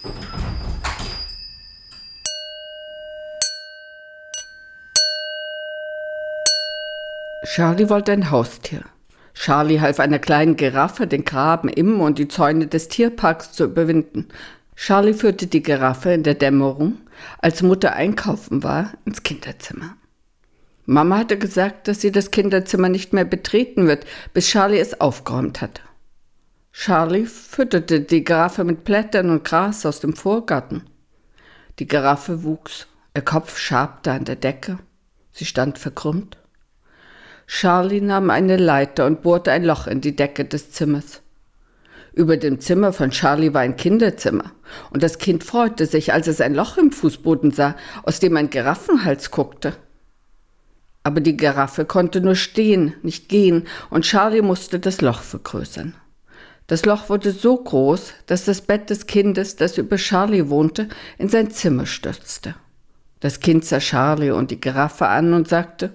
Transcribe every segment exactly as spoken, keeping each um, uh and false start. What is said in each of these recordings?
Charlie wollte ein Haustier. Charlie half einer kleinen Giraffe, den Graben im und die Zäune des Tierparks zu überwinden. Charlie führte die Giraffe in der Dämmerung, als Mutter einkaufen war, ins Kinderzimmer. Mama hatte gesagt, dass sie das Kinderzimmer nicht mehr betreten wird, bis Charlie es aufgeräumt hatte. Charlie fütterte die Giraffe mit Blättern und Gras aus dem Vorgarten. Die Giraffe wuchs, ihr Kopf schabte an der Decke, sie stand verkrümmt. Charlie nahm eine Leiter und bohrte ein Loch in die Decke des Zimmers. Über dem Zimmer von Charlie war ein Kinderzimmer, und das Kind freute sich, als es ein Loch im Fußboden sah, aus dem ein Giraffenhals guckte. Aber die Giraffe konnte nur stehen, nicht gehen, und Charlie musste das Loch vergrößern. Das Loch wurde so groß, dass das Bett des Kindes, das über Charlie wohnte, in sein Zimmer stürzte. Das Kind sah Charlie und die Giraffe an und sagte: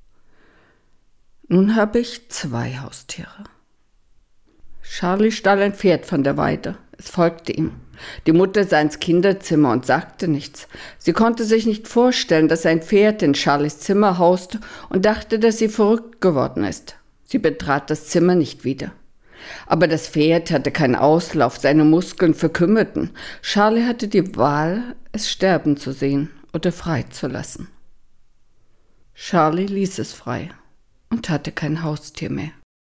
»Nun habe ich zwei Haustiere.« Charlie stahl ein Pferd von der Weide. Es folgte ihm. Die Mutter sah ins Kinderzimmer und sagte nichts. Sie konnte sich nicht vorstellen, dass ein Pferd in Charlies Zimmer hauste und dachte, dass sie verrückt geworden ist. Sie betrat das Zimmer nicht wieder. Aber das Pferd hatte keinen Auslauf, seine Muskeln verkümmerten. Charlie hatte die Wahl, es sterben zu sehen oder frei zu lassen. Charlie ließ es frei und hatte kein Haustier mehr.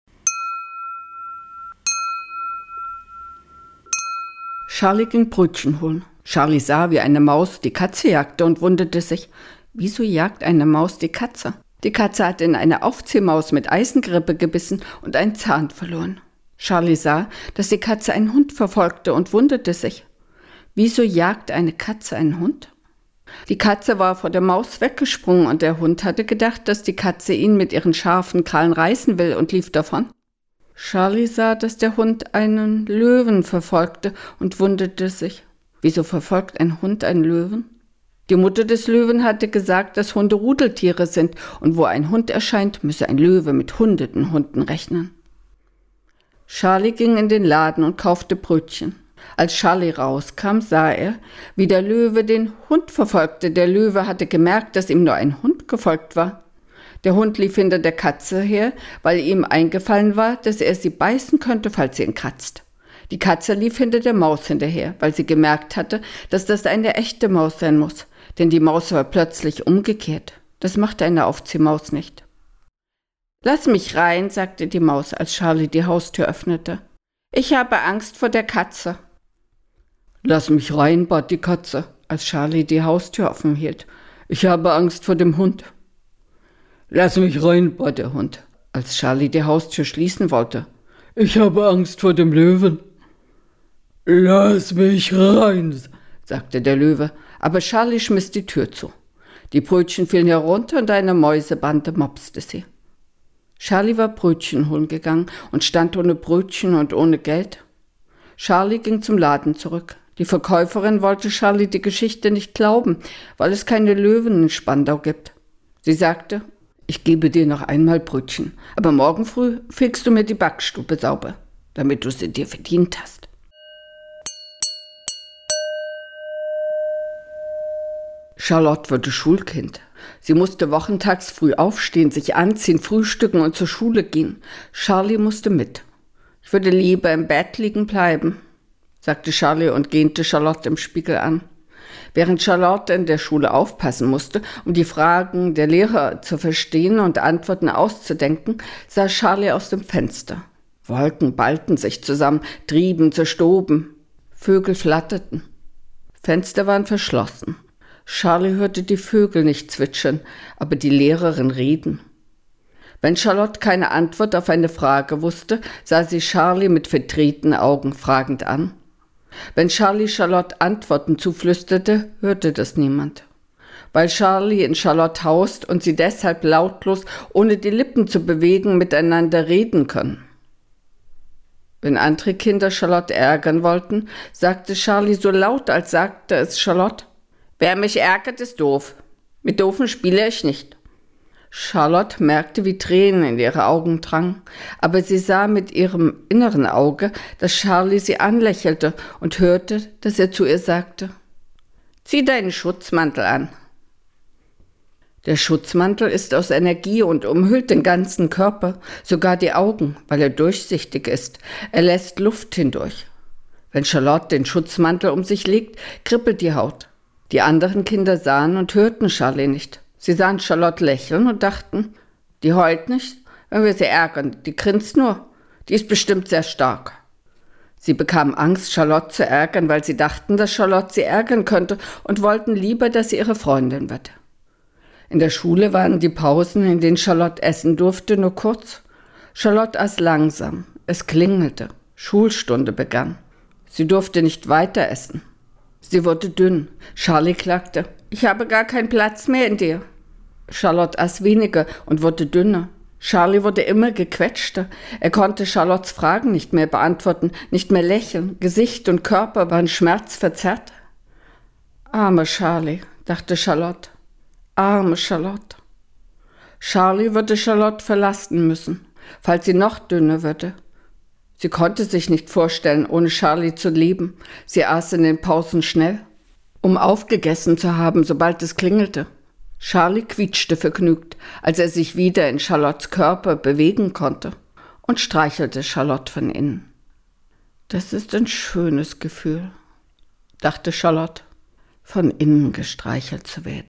Charlie ging Brötchen holen. Charlie sah, wie eine Maus die Katze jagte und wunderte sich, wieso jagt eine Maus die Katze? Die Katze hatte in eine Aufziehmaus mit Eisengrippe gebissen und einen Zahn verloren. Charlie sah, dass die Katze einen Hund verfolgte und wunderte sich, wieso jagt eine Katze einen Hund? Die Katze war vor der Maus weggesprungen und der Hund hatte gedacht, dass die Katze ihn mit ihren scharfen Krallen reißen will und lief davon. Charlie sah, dass der Hund einen Löwen verfolgte und wunderte sich. Wieso verfolgt ein Hund einen Löwen? Die Mutter des Löwen hatte gesagt, dass Hunde Rudeltiere sind und wo ein Hund erscheint, müsse ein Löwe mit hunderten Hunden rechnen. Charlie ging in den Laden und kaufte Brötchen. Als Charlie rauskam, sah er, wie der Löwe den Hund verfolgte. Der Löwe hatte gemerkt, dass ihm nur ein Hund gefolgt war. Der Hund lief hinter der Katze her, weil ihm eingefallen war, dass er sie beißen könnte, falls sie ihn kratzt. Die Katze lief hinter der Maus hinterher, weil sie gemerkt hatte, dass das eine echte Maus sein muss, denn die Maus war plötzlich umgekehrt. Das machte eine Aufziehmaus nicht. »Lass mich rein«, sagte die Maus, als Charlie die Haustür öffnete. »Ich habe Angst vor der Katze.« »Lass mich rein«, bat die Katze, als Charlie die Haustür offen hielt. »Ich habe Angst vor dem Hund.« »Lass mich rein«, bat der Hund, als Charlie die Haustür schließen wollte. »Ich habe Angst vor dem Löwen.« »Lass mich rein«, sagte der Löwe, aber Charlie schmiss die Tür zu. Die Brötchen fielen herunter und eine Mäusebande mopste sie. Charlie war Brötchen holen gegangen und stand ohne Brötchen und ohne Geld. Charlie ging zum Laden zurück. Die Verkäuferin wollte Charlie die Geschichte nicht glauben, weil es keine Löwen in Spandau gibt. Sie sagte: »Ich gebe dir noch einmal Brötchen, aber morgen früh fegst du mir die Backstube sauber, damit du sie dir verdient hast.« Charlotte wurde Schulkind. Sie musste wochentags früh aufstehen, sich anziehen, frühstücken und zur Schule gehen. Charlie musste mit. »Ich würde lieber im Bett liegen bleiben«, sagte Charlie und gähnte Charlotte im Spiegel an. Während Charlotte in der Schule aufpassen musste, um die Fragen der Lehrer zu verstehen und Antworten auszudenken, sah Charlie aus dem Fenster. Wolken ballten sich zusammen, trieben, zerstoben. Vögel flatterten. Fenster waren verschlossen. Charlie hörte die Vögel nicht zwitschern, aber die Lehrerin reden. Wenn Charlotte keine Antwort auf eine Frage wusste, sah sie Charlie mit verdrehten Augen fragend an. Wenn Charlie Charlotte Antworten zuflüsterte, hörte das niemand. Weil Charlie in Charlotte haust und sie deshalb lautlos, ohne die Lippen zu bewegen, miteinander reden können. Wenn andere Kinder Charlotte ärgern wollten, sagte Charlie so laut, als sagte es Charlotte: »Wer mich ärgert, ist doof. Mit Doofen spiele ich nicht.« Charlotte merkte, wie Tränen in ihre Augen drangen, aber sie sah mit ihrem inneren Auge, dass Charlie sie anlächelte und hörte, dass er zu ihr sagte: »Zieh deinen Schutzmantel an.« Der Schutzmantel ist aus Energie und umhüllt den ganzen Körper, sogar die Augen, weil er durchsichtig ist. Er lässt Luft hindurch. Wenn Charlotte den Schutzmantel um sich legt, kribbelt die Haut. Die anderen Kinder sahen und hörten Charlie nicht. Sie sahen Charlotte lächeln und dachten: Die heult nicht, wenn wir sie ärgern, die grinst nur, die ist bestimmt sehr stark. Sie bekamen Angst, Charlotte zu ärgern, weil sie dachten, dass Charlotte sie ärgern könnte und wollten lieber, dass sie ihre Freundin wird. In der Schule waren die Pausen, in denen Charlotte essen durfte, nur kurz. Charlotte aß langsam, es klingelte, Schulstunde begann. Sie durfte nicht weiter essen. Sie wurde dünn. Charlie klagte: Ich habe gar keinen Platz mehr in dir. Charlotte aß weniger und wurde dünner. Charlie wurde immer gequetschter. Er konnte Charlottes Fragen nicht mehr beantworten, nicht mehr lächeln. Gesicht und Körper waren schmerzverzerrt. Arme Charlie, dachte Charlotte. Arme Charlotte. Charlie würde Charlotte verlassen müssen, falls sie noch dünner würde. Sie konnte sich nicht vorstellen, ohne Charlie zu leben. Sie aß in den Pausen schnell, um aufgegessen zu haben, sobald es klingelte. Charlie quietschte vergnügt, als er sich wieder in Charlottes Körper bewegen konnte, und streichelte Charlotte von innen. Das ist ein schönes Gefühl, dachte Charlotte, von innen gestreichelt zu werden.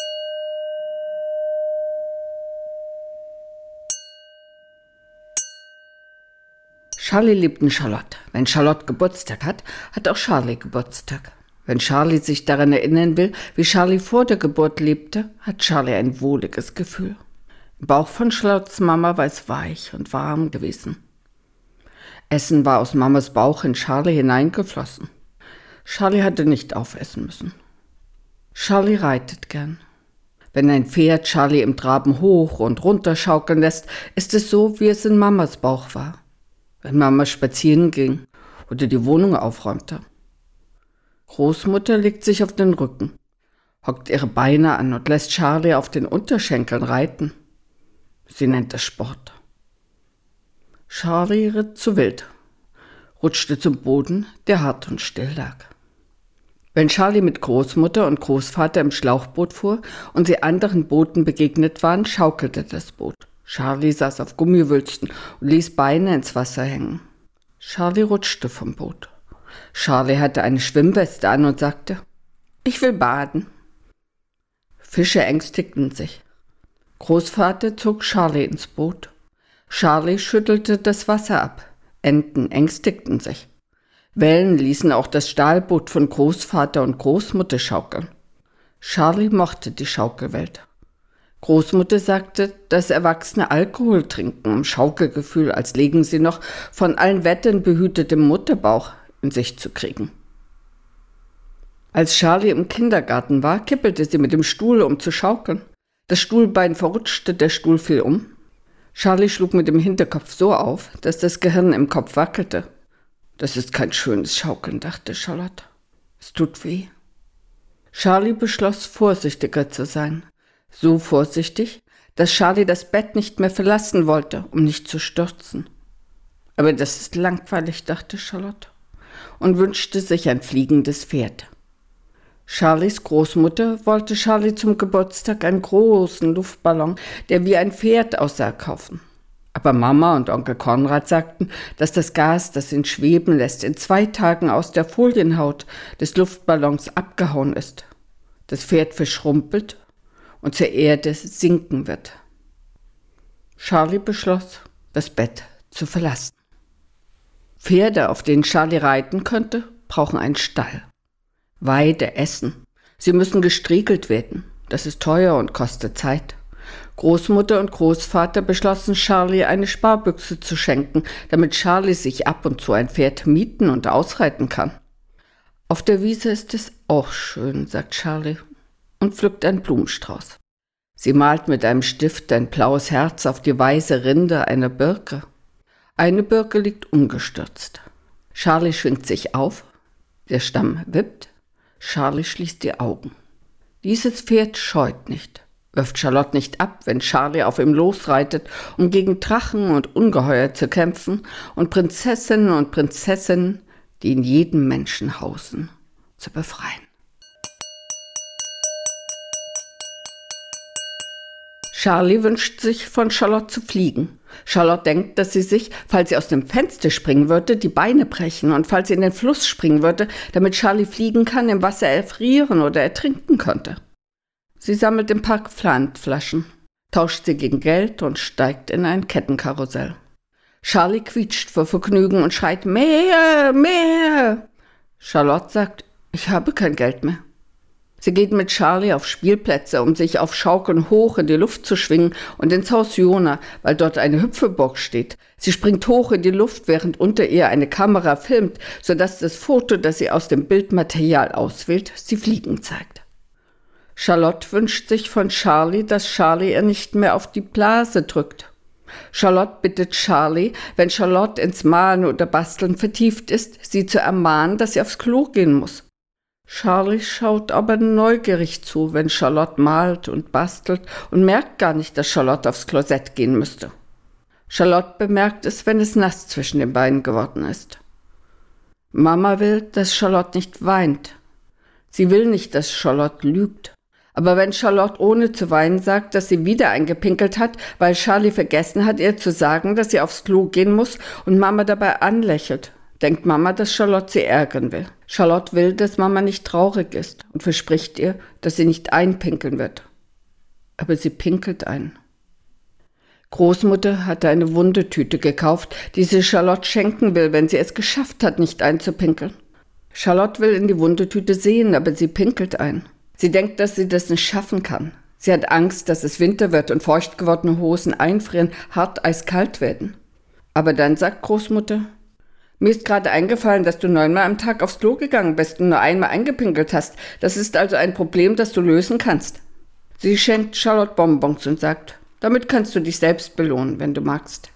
Charlie liebte Charlotte. Wenn Charlotte Geburtstag hat, hat auch Charlie Geburtstag. Wenn Charlie sich daran erinnern will, wie Charlie vor der Geburt lebte, hat Charlie ein wohliges Gefühl. Im Bauch von Charlottes Mama war es weich und warm gewesen. Essen war aus Mamas Bauch in Charlie hineingeflossen. Charlie hatte nicht aufessen müssen. Charlie reitet gern. Wenn ein Pferd Charlie im Traben hoch und runter schaukeln lässt, ist es so, wie es in Mamas Bauch war. Wenn Mama spazieren ging oder die Wohnung aufräumte. Großmutter legt sich auf den Rücken, hockt ihre Beine an und lässt Charlie auf den Unterschenkeln reiten. Sie nennt das Sport. Charlie ritt zu wild, rutschte zum Boden, der hart und still lag. Wenn Charlie mit Großmutter und Großvater im Schlauchboot fuhr und sie anderen Booten begegnet waren, schaukelte das Boot. Charlie saß auf Gummiwülsten und ließ Beine ins Wasser hängen. Charlie rutschte vom Boot. Charlie hatte eine Schwimmweste an und sagte: Ich will baden. Fische ängstigten sich. Großvater zog Charlie ins Boot. Charlie schüttelte das Wasser ab. Enten ängstigten sich. Wellen ließen auch das Stahlboot von Großvater und Großmutter schaukeln. Charlie mochte die Schaukelwelt. Großmutter sagte, dass Erwachsene Alkohol trinken, um Schaukelgefühl, als legen sie noch von allen Wettern behütetem Mutterbauch in sich zu kriegen. Als Charlie im Kindergarten war, kippelte sie mit dem Stuhl, um zu schaukeln. Das Stuhlbein verrutschte, der Stuhl fiel um. Charlie schlug mit dem Hinterkopf so auf, dass das Gehirn im Kopf wackelte. Das ist kein schönes Schaukeln, dachte Charlotte. Es tut weh. Charlie beschloss, vorsichtiger zu sein. So vorsichtig, dass Charlie das Bett nicht mehr verlassen wollte, um nicht zu stürzen. Aber das ist langweilig, dachte Charlotte, und wünschte sich ein fliegendes Pferd. Charlies Großmutter wollte Charlie zum Geburtstag einen großen Luftballon, der wie ein Pferd aussah, kaufen. Aber Mama und Onkel Konrad sagten, dass das Gas, das ihn schweben lässt, in zwei Tagen aus der Folienhaut des Luftballons abgehauen ist. Das Pferd verschrumpelt und zur Erde sinken wird. Charlie beschloss, das Bett zu verlassen. Pferde, auf denen Charlie reiten könnte, brauchen einen Stall. Weide, Essen. Sie müssen gestriegelt werden. Das ist teuer und kostet Zeit. Großmutter und Großvater beschlossen, Charlie eine Sparbüchse zu schenken, damit Charlie sich ab und zu ein Pferd mieten und ausreiten kann. Auf der Wiese ist es auch schön, sagt Charlie und pflückt einen Blumenstrauß. Sie malt mit einem Stift ein blaues Herz auf die weiße Rinde einer Birke. Eine Birke liegt umgestürzt. Charlie schwingt sich auf, der Stamm wippt, Charlie schließt die Augen. Dieses Pferd scheut nicht, wirft Charlotte nicht ab, wenn Charlie auf ihm losreitet, um gegen Drachen und Ungeheuer zu kämpfen und Prinzessinnen und Prinzessinnen, die in jedem Menschen hausen, zu befreien. Charlie wünscht sich, von Charlotte zu fliegen. Charlotte denkt, dass sie sich, falls sie aus dem Fenster springen würde, die Beine brechen und falls sie in den Fluss springen würde, damit Charlie fliegen kann, im Wasser erfrieren oder ertrinken könnte. Sie sammelt im Park Pfandflaschen, tauscht sie gegen Geld und steigt in ein Kettenkarussell. Charlie quietscht vor Vergnügen und schreit, mehr, mehr. Charlotte sagt, ich habe kein Geld mehr. Sie geht mit Charlie auf Spielplätze, um sich auf Schaukeln hoch in die Luft zu schwingen und ins Haus Jona, weil dort eine Hüpfeburg steht. Sie springt hoch in die Luft, während unter ihr eine Kamera filmt, sodass das Foto, das sie aus dem Bildmaterial auswählt, sie fliegen zeigt. Charlotte wünscht sich von Charlie, dass Charlie ihr nicht mehr auf die Blase drückt. Charlotte bittet Charlie, wenn Charlotte ins Malen oder Basteln vertieft ist, sie zu ermahnen, dass sie aufs Klo gehen muss. Charlie schaut aber neugierig zu, wenn Charlotte malt und bastelt und merkt gar nicht, dass Charlotte aufs Klosett gehen müsste. Charlotte bemerkt es, wenn es nass zwischen den Beinen geworden ist. Mama will, dass Charlotte nicht weint. Sie will nicht, dass Charlotte lügt. Aber wenn Charlotte ohne zu weinen sagt, dass sie wieder eingepinkelt hat, weil Charlie vergessen hat, ihr zu sagen, dass sie aufs Klo gehen muss und Mama dabei anlächelt, denkt Mama, dass Charlotte sie ärgern will. Charlotte will, dass Mama nicht traurig ist und verspricht ihr, dass sie nicht einpinkeln wird. Aber sie pinkelt ein. Großmutter hatte eine Wundetüte gekauft, die sie Charlotte schenken will, wenn sie es geschafft hat, nicht einzupinkeln. Charlotte will in die Wundetüte sehen, aber sie pinkelt ein. Sie denkt, dass sie das nicht schaffen kann. Sie hat Angst, dass es Winter wird und feucht gewordene Hosen einfrieren, hart eiskalt werden. Aber dann sagt Großmutter, mir ist gerade eingefallen, dass du neunmal am Tag aufs Klo gegangen bist und nur einmal eingepinkelt hast. Das ist also ein Problem, das du lösen kannst. Sie schenkt Charlotte Bonbons und sagt, damit kannst du dich selbst belohnen, wenn du magst.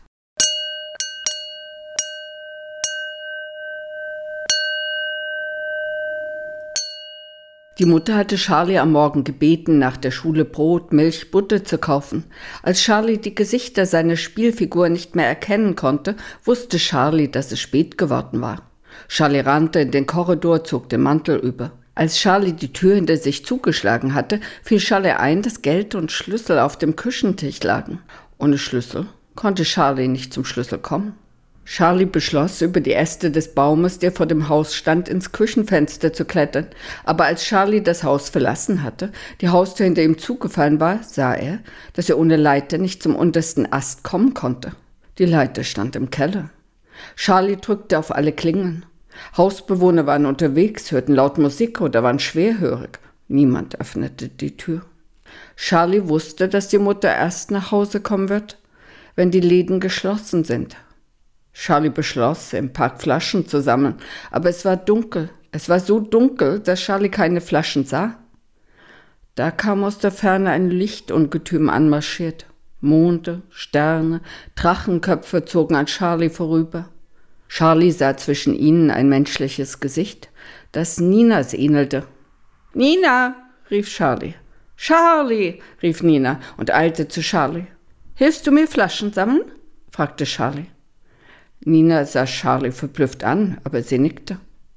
Die Mutter hatte Charlie am Morgen gebeten, nach der Schule Brot, Milch, Butter zu kaufen. Als Charlie die Gesichter seiner Spielfigur nicht mehr erkennen konnte, wusste Charlie, dass es spät geworden war. Charlie rannte in den Korridor, zog den Mantel über. Als Charlie die Tür hinter sich zugeschlagen hatte, fiel Charlie ein, dass Geld und Schlüssel auf dem Küchentisch lagen. Ohne Schlüssel konnte Charlie nicht zum Schlüssel kommen. Charlie beschloss, über die Äste des Baumes, der vor dem Haus stand, ins Küchenfenster zu klettern. Aber als Charlie das Haus verlassen hatte, die Haustür hinter ihm zugefallen war, sah er, dass er ohne Leiter nicht zum untersten Ast kommen konnte. Die Leiter stand im Keller. Charlie drückte auf alle Klingeln. Hausbewohner waren unterwegs, hörten laut Musik oder waren schwerhörig. Niemand öffnete die Tür. Charlie wusste, dass die Mutter erst nach Hause kommen wird, wenn die Läden geschlossen sind. Charlie beschloss, im Park Flaschen zu sammeln, aber es war dunkel. Es war so dunkel, dass Charlie keine Flaschen sah. Da kam aus der Ferne ein Lichtungetüm anmarschiert. Monde, Sterne, Drachenköpfe zogen an Charlie vorüber. Charlie sah zwischen ihnen ein menschliches Gesicht, das Ninas ähnelte. »Nina«, rief Charlie. »Charlie«, rief Nina und eilte zu Charlie. »Hilfst du mir Flaschen sammeln?« fragte Charlie. Nina sah Charlie verblüfft an, aber sie nickte.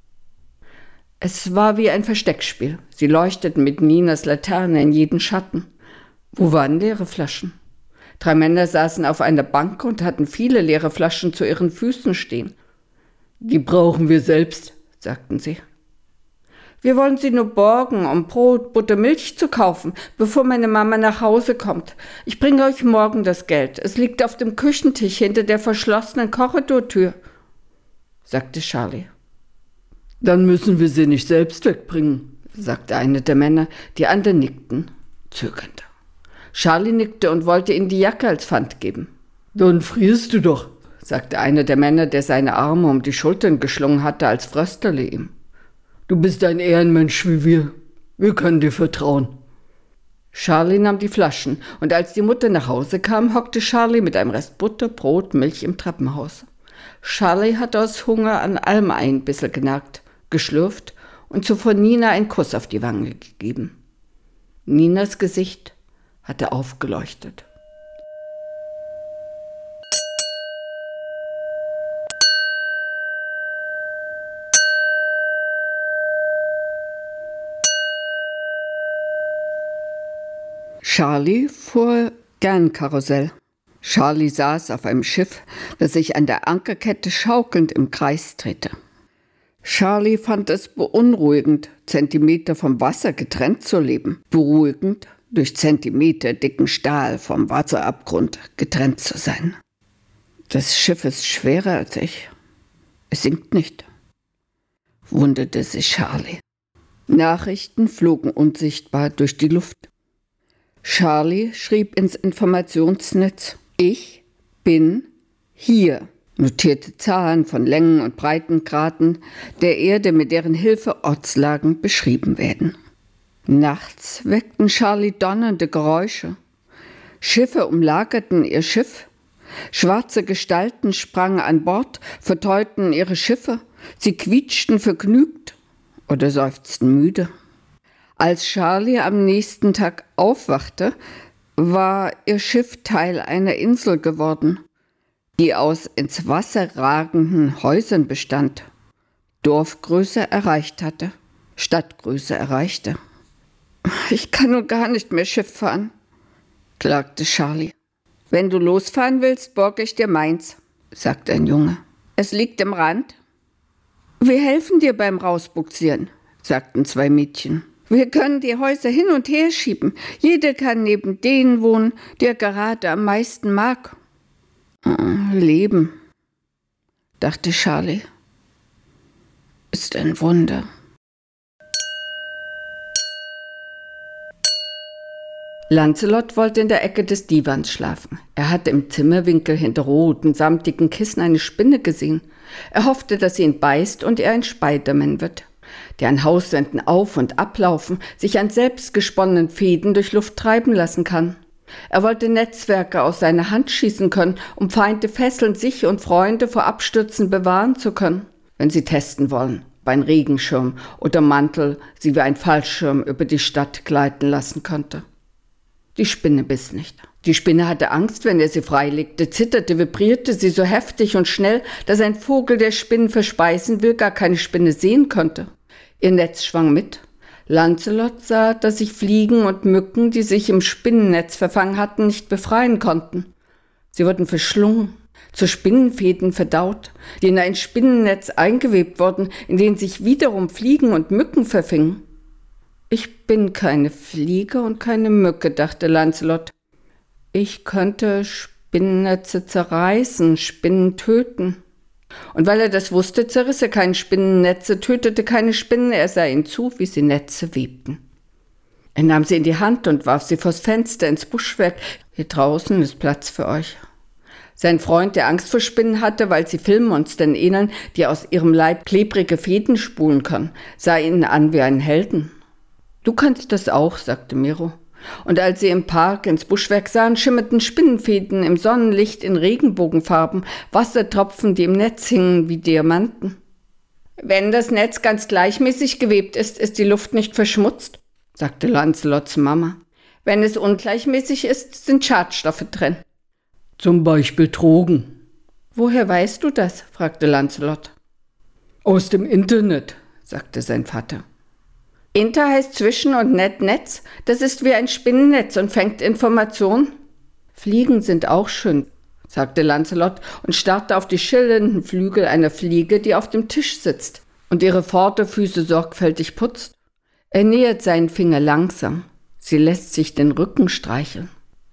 Es war wie ein Versteckspiel. Sie leuchteten mit Ninas Laterne in jeden Schatten. Wo waren leere Flaschen? Drei Männer saßen auf einer Bank und hatten viele leere Flaschen zu ihren Füßen stehen. »Die brauchen wir selbst«, sagten sie. »Wir wollen sie nur borgen, um Brot, Butter, Milch zu kaufen, bevor meine Mama nach Hause kommt. Ich bringe euch morgen das Geld. Es liegt auf dem Küchentisch hinter der verschlossenen Korridortür«, sagte Charlie. »Dann müssen wir sie nicht selbst wegbringen«, sagte einer der Männer. Die anderen nickten, zögernd. Charlie nickte und wollte ihnen die Jacke als Pfand geben. »Dann frierst du doch«, sagte einer der Männer, der seine Arme um die Schultern geschlungen hatte, als fröstele ihm. »Du bist ein Ehrenmensch wie wir. Wir können dir vertrauen.« Charlie nahm die Flaschen, und als die Mutter nach Hause kam, hockte Charlie mit einem Rest Butter, Brot, Milch im Treppenhaus. Charlie hatte aus Hunger an allem ein bisschen genagt, geschlürft und zuvor Nina einen Kuss auf die Wange gegeben. Ninas Gesicht hatte aufgeleuchtet. Charlie fuhr gern Karussell. Charlie saß auf einem Schiff, das sich an der Ankerkette schaukelnd im Kreis drehte. Charlie fand es beunruhigend, Zentimeter vom Wasser getrennt zu leben. Beruhigend, durch Zentimeter dicken Stahl vom Wasserabgrund getrennt zu sein. Das Schiff ist schwerer als ich. Es sinkt nicht, wunderte sich Charlie. Nachrichten flogen unsichtbar durch die Luft. Charlie schrieb ins Informationsnetz: Ich bin hier. Notierte Zahlen von Längen- und Breitengraden der Erde, mit deren Hilfe Ortslagen beschrieben werden. Nachts weckten Charlie donnernde Geräusche. Schiffe umlagerten ihr Schiff. Schwarze Gestalten sprangen an Bord, verteuten ihre Schiffe. Sie quietschten vergnügt oder seufzten müde. Als Charlie am nächsten Tag aufwachte, war ihr Schiff Teil einer Insel geworden, die aus ins Wasser ragenden Häusern bestand, Dorfgröße erreicht hatte, Stadtgröße erreichte. »Ich kann nun gar nicht mehr Schiff fahren«, klagte Charlie. »Wenn du losfahren willst, borge ich dir meins«, sagte ein Junge. »Es liegt im Rand.« »Wir helfen dir beim Rausbugsieren«, sagten zwei Mädchen. »Wir können die Häuser hin und her schieben. Jeder kann neben denen wohnen, die er gerade am meisten mag.« »Leben«, dachte Charlie, »ist ein Wunder.« Lancelot wollte in der Ecke des Divans schlafen. Er hatte im Zimmerwinkel hinter roten, samtigen Kissen eine Spinne gesehen. Er hoffte, dass sie ihn beißt und er ein Spiderman wird, der an Hauswänden auf- und ablaufen, sich an selbstgesponnenen Fäden durch Luft treiben lassen kann. Er wollte Netzwerke aus seiner Hand schießen können, um Feinde fesseln, sich und Freunde vor Abstürzen bewahren zu können, wenn sie testen wollen, ob ein Regenschirm oder Mantel sie wie ein Fallschirm über die Stadt gleiten lassen könnte. Die Spinne biss nicht. Die Spinne hatte Angst, wenn er sie freilegte, zitterte, vibrierte sie so heftig und schnell, dass ein Vogel, der Spinnen verspeisen will, gar keine Spinne sehen konnte. Ihr Netz schwang mit. Lancelot sah, dass sich Fliegen und Mücken, die sich im Spinnennetz verfangen hatten, nicht befreien konnten. Sie wurden verschlungen, zu Spinnenfäden verdaut, die in ein Spinnennetz eingewebt wurden, in denen sich wiederum Fliegen und Mücken verfingen. »Ich bin keine Fliege und keine Mücke«, dachte Lancelot. »Ich könnte Spinnennetze zerreißen, Spinnen töten.« Und weil er das wusste, zerriss er keine Spinnennetze, tötete keine Spinnen, er sah ihnen zu, wie sie Netze webten. Er nahm sie in die Hand und warf sie vors Fenster ins Buschwerk. »Hier draußen ist Platz für euch.« Sein Freund, der Angst vor Spinnen hatte, weil sie Filmmonstern ähneln, die aus ihrem Leib klebrige Fäden spulen können, sah ihn an wie einen Helden. »Du kannst das auch«, sagte Miro. Und als sie im Park ins Buschwerk sahen, schimmerten Spinnenfäden im Sonnenlicht in Regenbogenfarben, Wassertropfen, die im Netz hingen wie Diamanten. »Wenn das Netz ganz gleichmäßig gewebt ist, ist die Luft nicht verschmutzt«, sagte Lancelots Mama. »Wenn es ungleichmäßig ist, sind Schadstoffe drin.« »Zum Beispiel Drogen.« »Woher weißt du das?«, fragte Lancelot. »Aus dem Internet«, sagte sein Vater. »Inter heißt zwischen und Net Netz. Das ist wie ein Spinnennetz und fängt Information.« »Fliegen sind auch schön«, sagte Lancelot und starrte auf die schillernden Flügel einer Fliege, die auf dem Tisch sitzt und ihre Vorderfüße sorgfältig putzt. Er nähert seinen Finger langsam. Sie lässt sich den Rücken streicheln.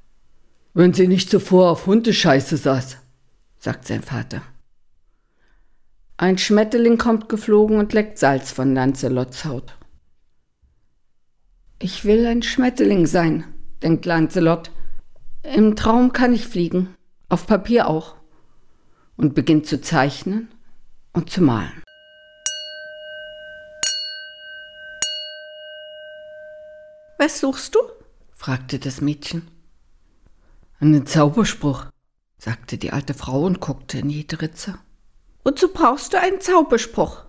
»Wenn sie nicht zuvor auf Hundescheiße saß«, sagt sein Vater. Ein Schmetterling kommt geflogen und leckt Salz von Lancelots Haut. »Ich will ein Schmetterling sein«, denkt Lancelot. »Im Traum kann ich fliegen, auf Papier auch.« Und beginnt zu zeichnen und zu malen. »Was suchst du?«, fragte das Mädchen. »Einen Zauberspruch«, sagte die alte Frau und guckte in jede Ritze. »Wozu brauchst du einen Zauberspruch?«,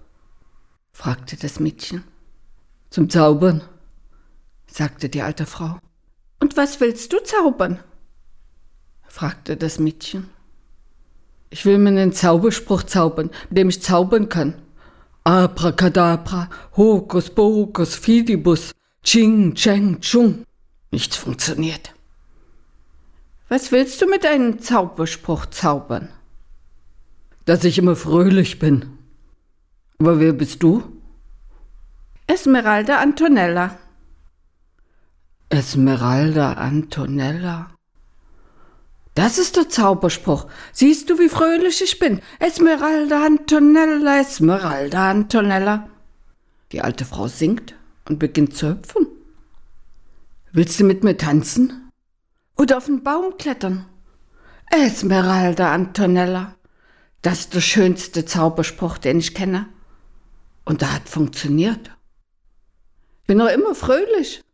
fragte das Mädchen. »Zum Zaubern«, sagte die alte Frau. Und was willst du zaubern?« fragte das Mädchen. »Ich will mir einen Zauberspruch zaubern, mit dem ich zaubern kann. Abracadabra, Hokus Pokus Fidibus, Ching Cheng Chung.« Nichts funktioniert. »Was willst du mit deinem Zauberspruch zaubern?« »Dass ich immer fröhlich bin.« »Aber wer bist du?« »Esmeralda Antonella.« »Esmeralda Antonella. Das ist der Zauberspruch. Siehst du, wie fröhlich ich bin? Esmeralda Antonella, Esmeralda Antonella.« Die alte Frau singt und beginnt zu hüpfen. »Willst du mit mir tanzen? Oder auf den Baum klettern?« »Esmeralda Antonella. Das ist der schönste Zauberspruch, den ich kenne. Und der hat funktioniert. Ich bin noch immer fröhlich.«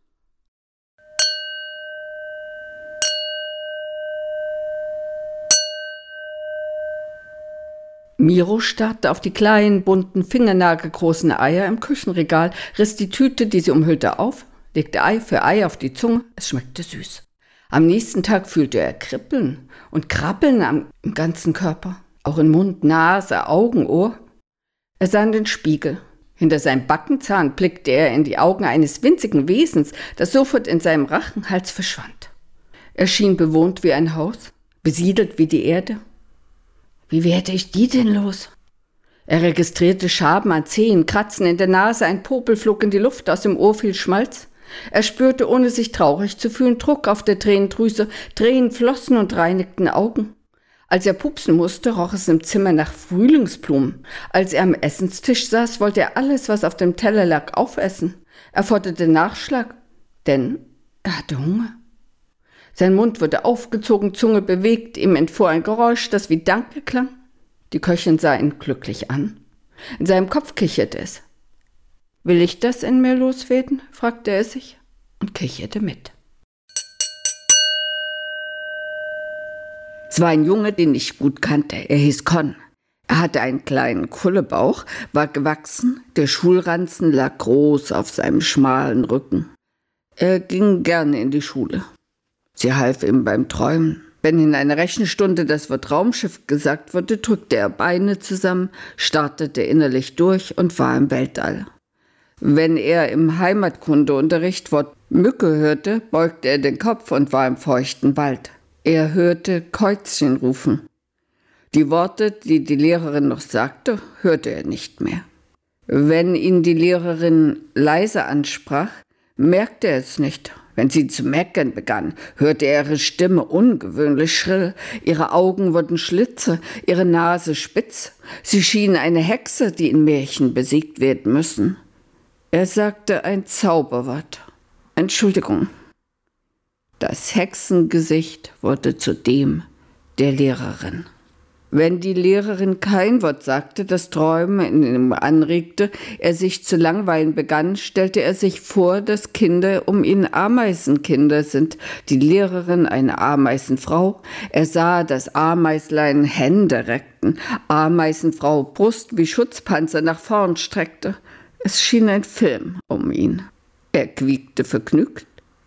Miro starrte auf die kleinen, bunten, fingernagelgroßen Eier im Küchenregal, riss die Tüte, die sie umhüllte, auf, legte Ei für Ei auf die Zunge. Es schmeckte süß. Am nächsten Tag fühlte er Kribbeln und Krabbeln am, im ganzen Körper, auch in Mund, Nase, Augen, Ohr. Er sah in den Spiegel. Hinter seinem Backenzahn blickte er in die Augen eines winzigen Wesens, das sofort in seinem Rachenhals verschwand. Er schien bewohnt wie ein Haus, besiedelt wie die Erde. Wie werde ich die denn los? Er registrierte Schaben an Zehen, Kratzen in der Nase, ein Popel flog in die Luft, aus dem Ohr fiel Schmalz. Er spürte, ohne sich traurig zu fühlen, Druck auf der Tränendrüse, Tränen flossen und reinigten Augen. Als er pupsen musste, roch es im Zimmer nach Frühlingsblumen. Als er am Essenstisch saß, wollte er alles, was auf dem Teller lag, aufessen. Er forderte Nachschlag, denn er hatte Hunger. Sein Mund wurde aufgezogen, Zunge bewegt, ihm entfuhr ein Geräusch, das wie Danke klang. Die Köchin sah ihn glücklich an. In seinem Kopf kicherte es. »Will ich das in mir loswerden?« fragte er sich und kicherte mit. Es war ein Junge, den ich gut kannte. Er hieß Con. Er hatte einen kleinen Kullebauch, war gewachsen, der Schulranzen lag groß auf seinem schmalen Rücken. Er ging gerne in die Schule. Sie half ihm beim Träumen. Wenn in einer Rechenstunde das Wort Raumschiff gesagt wurde, drückte er Beine zusammen, startete innerlich durch und war im Weltall. Wenn er im Heimatkundeunterricht Wort Mücke hörte, beugte er den Kopf und war im feuchten Wald. Er hörte Käuzchen rufen. Die Worte, die die Lehrerin noch sagte, hörte er nicht mehr. Wenn ihn die Lehrerin leise ansprach, merkte er es nicht. Wenn sie zu meckern begann, hörte er ihre Stimme ungewöhnlich schrill. Ihre Augen wurden Schlitze, ihre Nase spitz. Sie schien eine Hexe, die in Märchen besiegt werden müssen. Er sagte ein Zauberwort. Entschuldigung. Das Hexengesicht wurde zu dem der Lehrerin. Wenn die Lehrerin kein Wort sagte, das Träumen in ihm anregte, er sich zu langweilen begann, stellte er sich vor, dass Kinder um ihn Ameisenkinder sind, die Lehrerin eine Ameisenfrau. Er sah, dass Ameislein Hände reckten, Ameisenfrau Brust wie Schutzpanzer nach vorn streckte. Es schien ein Film um ihn. Er quiekte vergnügt.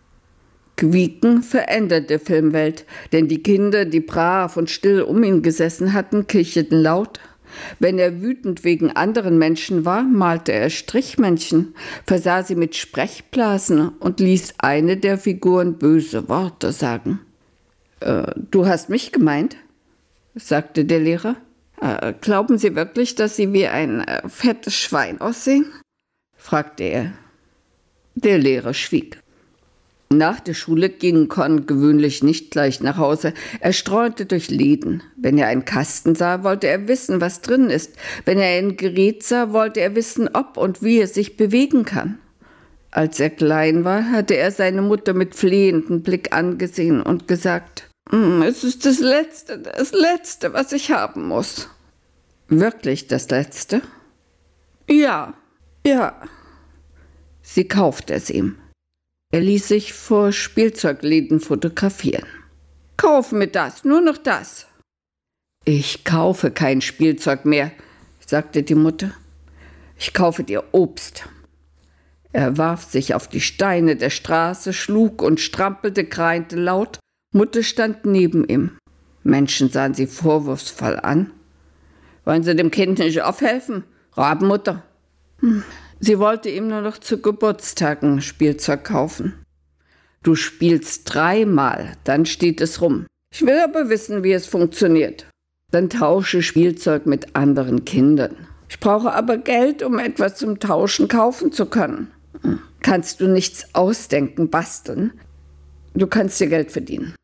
Quieken veränderte Filmwelt, denn die Kinder, die brav und still um ihn gesessen hatten, kicherten laut. Wenn er wütend wegen anderen Menschen war, malte er Strichmännchen, versah sie mit Sprechblasen und ließ eine der Figuren böse Worte sagen. Äh, »Du hast mich gemeint?« sagte der Lehrer. Äh, »Glauben Sie wirklich, dass Sie wie ein äh, fettes Schwein aussehen?« fragte er. Der Lehrer schwieg. Nach der Schule ging Con gewöhnlich nicht gleich nach Hause. Er streunte durch Läden. Wenn er einen Kasten sah, wollte er wissen, was drin ist. Wenn er ein Gerät sah, wollte er wissen, ob und wie es sich bewegen kann. Als er klein war, hatte er seine Mutter mit flehendem Blick angesehen und gesagt, »Es ist das Letzte, das Letzte, was ich haben muss.« »Wirklich das Letzte?« »Ja, ja.« Sie kaufte es ihm. Er ließ sich vor Spielzeugläden fotografieren. »Kauf mir das, nur noch das.« »Ich kaufe kein Spielzeug mehr«, sagte die Mutter. »Ich kaufe dir Obst.« Er warf sich auf die Steine der Straße, schlug und strampelte, greinte laut. Mutter stand neben ihm. Menschen sahen sie vorwurfsvoll an. »Wollen Sie dem Kind nicht aufhelfen, Rabenmutter?« Hm. Sie wollte ihm nur noch zu Geburtstagen Spielzeug kaufen. »Du spielst dreimal, dann steht es rum. Ich will aber wissen, wie es funktioniert. Dann tausche Spielzeug mit anderen Kindern. Ich brauche aber Geld, um etwas zum Tauschen kaufen zu können.« Hm. »Kannst du nichts ausdenken, basteln? Du kannst dir Geld verdienen.«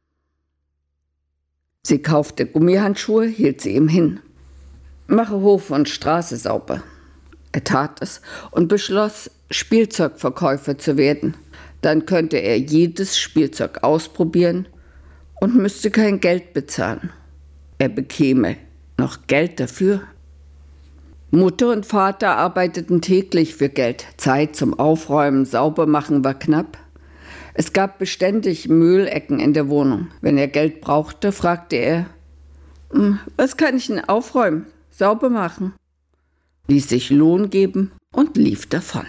Sie kaufte Gummihandschuhe, hielt sie ihm hin. »Mache Hof und Straße sauber.« Er tat es und beschloss, Spielzeugverkäufer zu werden. Dann könnte er jedes Spielzeug ausprobieren und müsste kein Geld bezahlen. Er bekäme noch Geld dafür. Mutter und Vater arbeiteten täglich für Geld. Zeit zum Aufräumen, Saubermachen war knapp. Es gab beständig Mühlecken in der Wohnung. Wenn er Geld brauchte, fragte er, »Was kann ich denn aufräumen, sauber machen?« ließ sich Lohn geben und lief davon.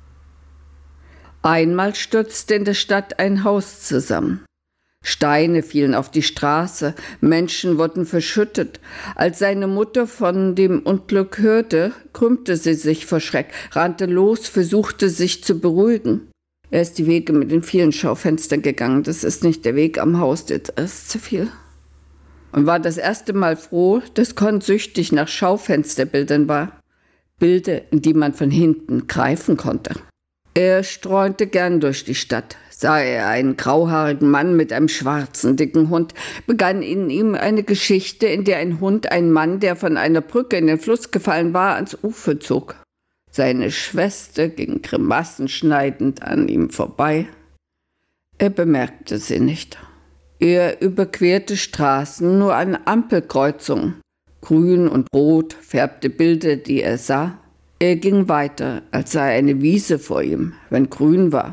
Einmal stürzte in der Stadt ein Haus zusammen. Steine fielen auf die Straße, Menschen wurden verschüttet. Als seine Mutter von dem Unglück hörte, krümmte sie sich vor Schreck, rannte los, versuchte sich zu beruhigen. Er ist die Wege mit den vielen Schaufenstern gegangen. Das ist nicht der Weg am Haus, das ist zu viel. Und war das erste Mal froh, dass Con süchtig nach Schaufensterbildern war. Bilder, in die man von hinten greifen konnte. Er streunte gern durch die Stadt. Sah er einen grauhaarigen Mann mit einem schwarzen, dicken Hund, begann in ihm eine Geschichte, in der ein Hund einen Mann, der von einer Brücke in den Fluss gefallen war, ans Ufer zog. Seine Schwester ging grimassenschneidend an ihm vorbei. Er bemerkte sie nicht. Er überquerte Straßen nur an Ampelkreuzungen. Grün und Rot färbte Bilder, die er sah. Er ging weiter, als sei eine Wiese vor ihm, wenn grün war.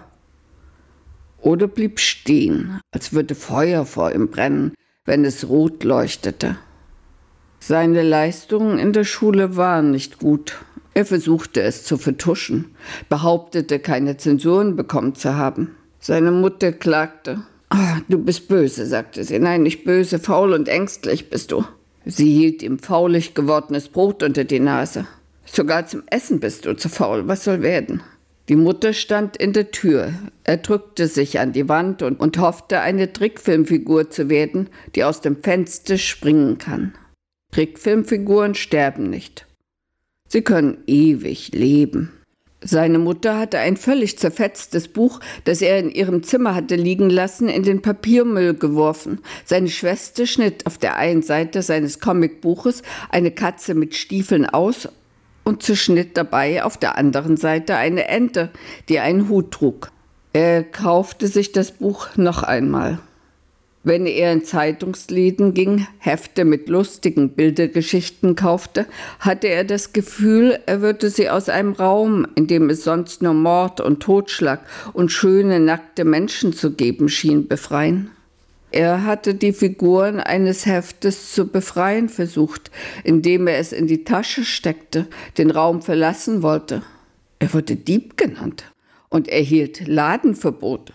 Oder blieb stehen, als würde Feuer vor ihm brennen, wenn es rot leuchtete. Seine Leistungen in der Schule waren nicht gut. Er versuchte es zu vertuschen, behauptete, keine Zensuren bekommen zu haben. Seine Mutter klagte. »Ah, du bist böse«, sagte sie. »Nein, nicht böse, faul und ängstlich bist du.« Sie hielt ihm faulig gewordenes Brot unter die Nase. »Sogar zum Essen bist du zu faul, was soll werden?« Die Mutter stand in der Tür. Er drückte sich an die Wand und, und hoffte, eine Trickfilmfigur zu werden, die aus dem Fenster springen kann. Trickfilmfiguren sterben nicht. Sie können ewig leben. Seine Mutter hatte ein völlig zerfetztes Buch, das er in ihrem Zimmer hatte liegen lassen, in den Papiermüll geworfen. Seine Schwester schnitt auf der einen Seite seines Comicbuches eine Katze mit Stiefeln aus und zerschnitt dabei auf der anderen Seite eine Ente, die einen Hut trug. Er kaufte sich das Buch noch einmal. Wenn er in Zeitungsläden ging, Hefte mit lustigen Bildergeschichten kaufte, hatte er das Gefühl, er würde sie aus einem Raum, in dem es sonst nur Mord und Totschlag und schöne, nackte Menschen zu geben schien, befreien. Er hatte die Figuren eines Heftes zu befreien versucht, indem er es in die Tasche steckte, den Raum verlassen wollte. Er wurde Dieb genannt und erhielt Ladenverbot.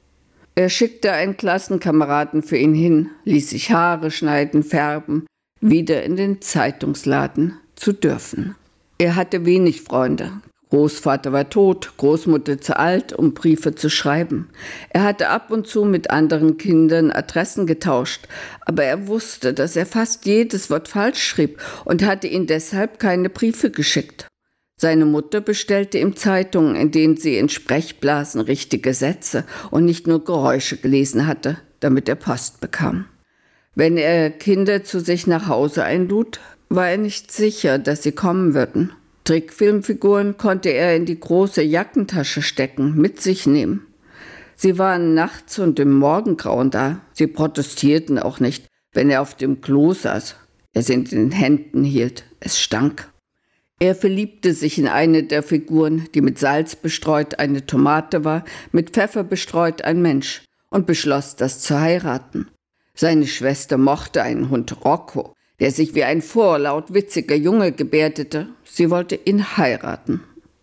Er schickte einen Klassenkameraden für ihn hin, ließ sich Haare schneiden, färben, wieder in den Zeitungsladen zu dürfen. Er hatte wenig Freunde. Großvater war tot, Großmutter zu alt, um Briefe zu schreiben. Er hatte ab und zu mit anderen Kindern Adressen getauscht, aber er wusste, dass er fast jedes Wort falsch schrieb und hatte ihnen deshalb keine Briefe geschickt. Seine Mutter bestellte ihm Zeitungen, in denen sie in Sprechblasen richtige Sätze und nicht nur Geräusche gelesen hatte, damit er Post bekam. Wenn er Kinder zu sich nach Hause einlud, war er nicht sicher, dass sie kommen würden. Trickfilmfiguren konnte er in die große Jackentasche stecken, mit sich nehmen. Sie waren nachts und im Morgengrauen da. Sie protestierten auch nicht, wenn er auf dem Klo saß, er sie in den Händen hielt. Es stank. Er verliebte sich in eine der Figuren, die mit Salz bestreut eine Tomate war, mit Pfeffer bestreut ein Mensch, und beschloss, das zu heiraten. Seine Schwester mochte einen Hund Rocco, der sich wie ein vorlaut witziger Junge gebärdete. Sie wollte ihn heiraten.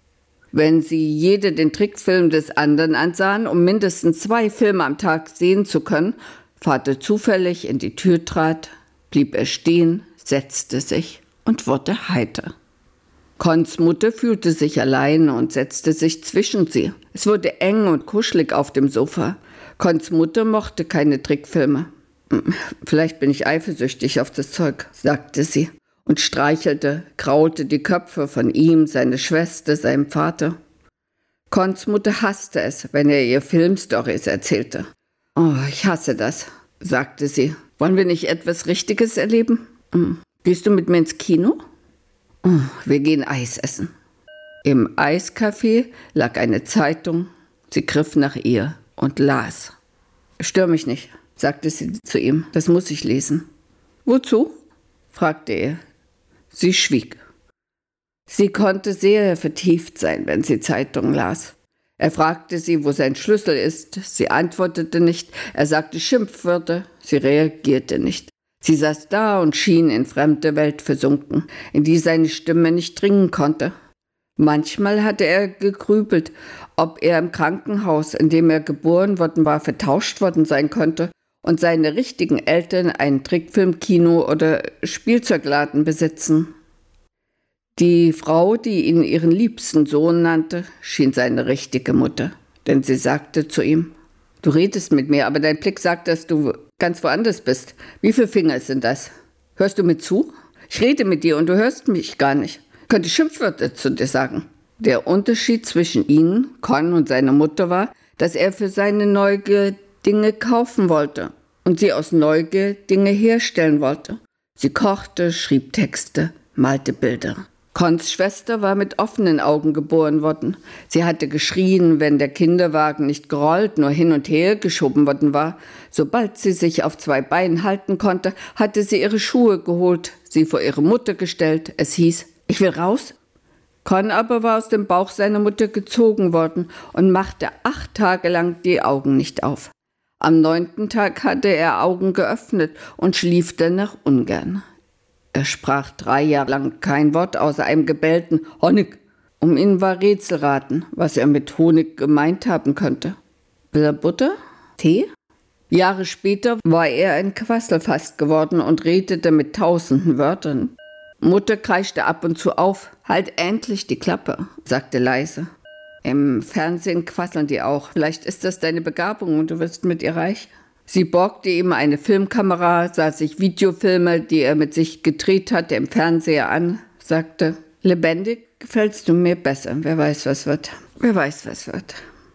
Wenn sie jede den Trickfilm des anderen ansahen, um mindestens zwei Filme am Tag sehen zu können, Vater zufällig in die Tür trat, blieb er stehen, setzte sich und wurde heiter. Cons Mutter fühlte sich allein und setzte sich zwischen sie. Es wurde eng und kuschelig auf dem Sofa. Cons Mutter mochte keine Trickfilme. »Vielleicht bin ich eifersüchtig auf das Zeug«, sagte sie und streichelte, kraulte die Köpfe von ihm, seiner Schwester, seinem Vater. Cons Mutter hasste es, wenn er ihr Filmstories erzählte. »Oh, ich hasse das«, sagte sie. »Wollen wir nicht etwas Richtiges erleben? Gehst du mit mir ins Kino?« »Oh, wir gehen Eis essen.« Im Eiscafé lag eine Zeitung. Sie griff nach ihr und las. »Stör mich nicht«, sagte sie zu ihm. »Das muss ich lesen.« »Wozu?« fragte er. Sie schwieg. Sie konnte sehr vertieft sein, wenn sie Zeitungen las. Er fragte sie, wo sein Schlüssel ist. Sie antwortete nicht. Er sagte Schimpfwörter. Sie reagierte nicht. Sie saß da und schien in fremde Welt versunken, in die seine Stimme nicht dringen konnte. Manchmal hatte er gegrübelt, ob er im Krankenhaus, in dem er geboren worden war, vertauscht worden sein könnte und seine richtigen Eltern ein Trickfilmkino oder Spielzeugladen besitzen. Die Frau, die ihn ihren liebsten Sohn nannte, schien seine richtige Mutter, denn sie sagte zu ihm: »Du redest mit mir, aber dein Blick sagt, dass du ganz woanders bist. Wie viele Finger sind das? Hörst du mir zu? Ich rede mit dir und du hörst mich gar nicht. Ich könnte Schimpfwörter zu dir sagen.« Der Unterschied zwischen ihnen, Con und seiner Mutter, war, dass er für seine Neugier Dinge kaufen wollte und sie aus Neugier Dinge herstellen wollte. Sie kochte, schrieb Texte, malte Bilder. Cons Schwester war mit offenen Augen geboren worden. Sie hatte geschrien, wenn der Kinderwagen nicht gerollt, nur hin und her geschoben worden war. Sobald sie sich auf zwei Beinen halten konnte, hatte sie ihre Schuhe geholt, sie vor ihre Mutter gestellt. Es hieß: »Ich will raus.« Con aber war aus dem Bauch seiner Mutter gezogen worden und machte acht Tage lang die Augen nicht auf. Am neunten Tag hatte er Augen geöffnet und schlief danach ungern. Er sprach drei Jahre lang kein Wort außer einem gebellten Honig. Um ihn war Rätselraten, was er mit Honig gemeint haben könnte. Will er Butter? Tee? Jahre später war er ein Quasselfast geworden und redete mit tausenden Wörtern. Mutter kreischte ab und zu auf. »Halt endlich die Klappe«, sagte leise. »Im Fernsehen quasseln die auch. Vielleicht ist das deine Begabung und du wirst mit ihr reich.« Sie borgte ihm eine Filmkamera, sah sich Videofilme, die er mit sich gedreht hatte, im Fernseher an, sagte: »Lebendig gefällst du mir besser. Wer weiß, was wird. Wer weiß, was wird.«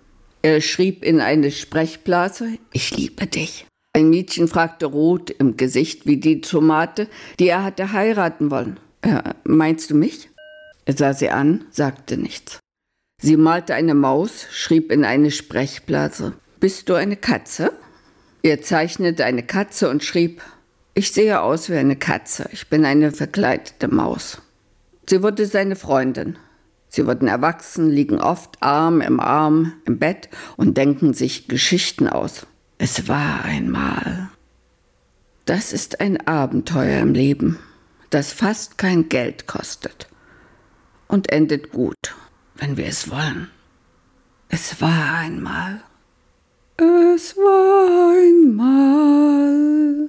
Er schrieb in eine Sprechblase: »Ich liebe dich.« Ein Mädchen fragte rot im Gesicht wie die Tomate, die er hatte heiraten wollen: äh, »Meinst du mich?« Er sah sie an, sagte nichts. Sie malte eine Maus, schrieb in eine Sprechblase: »Bist du eine Katze?« Er zeichnete eine Katze und schrieb: »Ich sehe aus wie eine Katze. Ich bin eine verkleidete Maus.« Sie wurde seine Freundin. Sie wurden erwachsen, liegen oft Arm im Arm im Bett und denken sich Geschichten aus. Es war einmal. Das ist ein Abenteuer im Leben, das fast kein Geld kostet und endet gut, wenn wir es wollen. Es war einmal. Es war einmal.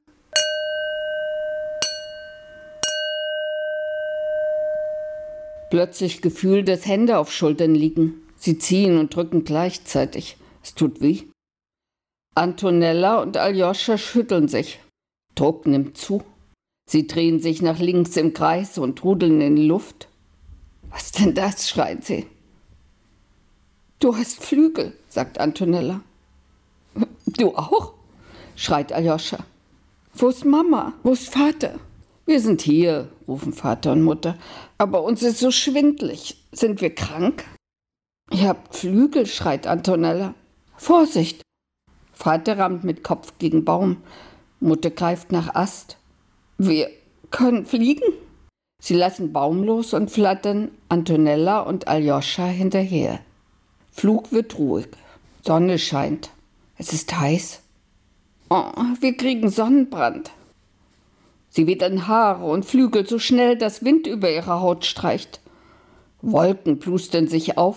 Plötzlich Gefühl, dass Hände auf Schultern liegen. Sie ziehen und drücken gleichzeitig. Es tut weh. Antonella und Aljoscha schütteln sich. Druck nimmt zu. Sie drehen sich nach links im Kreis und trudeln in die Luft. »Was denn das?« schreien sie. »Du hast Flügel«, sagt Antonella. »Du auch?« schreit Aljoscha. »Wo ist Mama? Wo ist Vater?« »Wir sind hier«, rufen Vater und Mutter. »Aber uns ist so schwindlig. Sind wir krank?« »Ihr habt Flügel«, schreit Antonella. »Vorsicht!« Vater rammt mit Kopf gegen Baum. Mutter greift nach Ast. »Wir können fliegen?« Sie lassen Baum los und flattern Antonella und Aljoscha hinterher. Flug wird ruhig. Sonne scheint. Es ist heiß. Oh, wir kriegen Sonnenbrand. Sie wittern Haare und Flügel so schnell, dass Wind über ihre Haut streicht. Wolken plustern sich auf.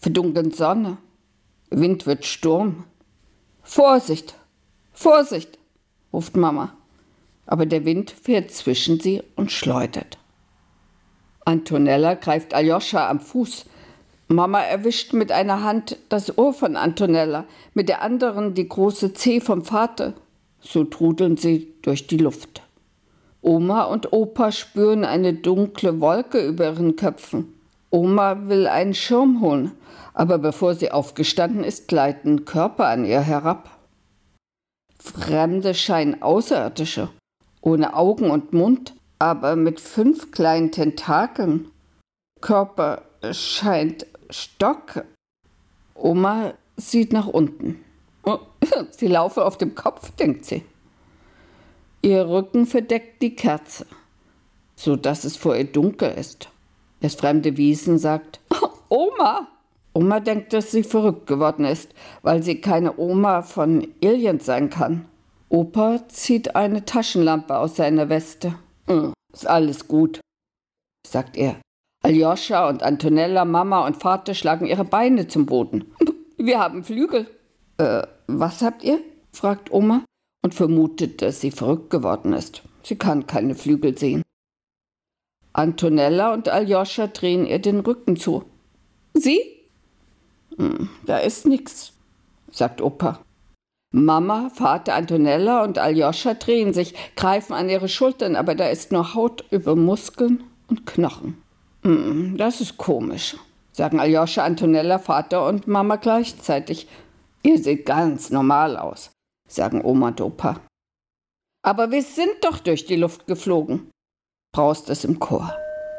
verdunkelt Sonne. Wind wird Sturm. Vorsicht, Vorsicht, ruft Mama. Aber der Wind fährt zwischen sie und schleudert. Antonella greift Aljoscha am Fuß. Mama erwischt mit einer Hand das Ohr von Antonella, mit der anderen die große Zehe vom Vater. So trudeln sie durch die Luft. Oma und Opa spüren eine dunkle Wolke über ihren Köpfen. Oma will einen Schirm holen, aber bevor sie aufgestanden ist, gleiten Körper an ihr herab. Fremde scheinen Außerirdische, ohne Augen und Mund, aber mit fünf kleinen Tentakeln. Körper scheint Stock. Oma sieht nach unten. Oh, sie laufe auf dem Kopf, denkt sie. Ihr Rücken verdeckt die Kerze, so dass es vor ihr dunkel ist. Das fremde Wesen sagt, Oma! Oma denkt, dass sie verrückt geworden ist, weil sie keine Oma von Aliens sein kann. Opa zieht eine Taschenlampe aus seiner Weste. Ist alles gut, sagt er. Aljoscha und Antonella, Mama und Vater schlagen ihre Beine zum Boden. Wir haben Flügel. Äh, was habt ihr? Fragt Oma und vermutet, dass sie verrückt geworden ist. Sie kann keine Flügel sehen. Antonella und Aljoscha drehen ihr den Rücken zu. Sie? Hm, da ist nichts, sagt Opa. Mama, Vater, Antonella und Aljoscha drehen sich, greifen an ihre Schultern, aber da ist nur Haut über Muskeln und Knochen. Hm, das ist komisch, sagen Aljoscha, Antonella, Vater und Mama gleichzeitig. Ihr seht ganz normal aus, sagen Oma und Opa. Aber wir sind doch durch die Luft geflogen, braust es im Chor.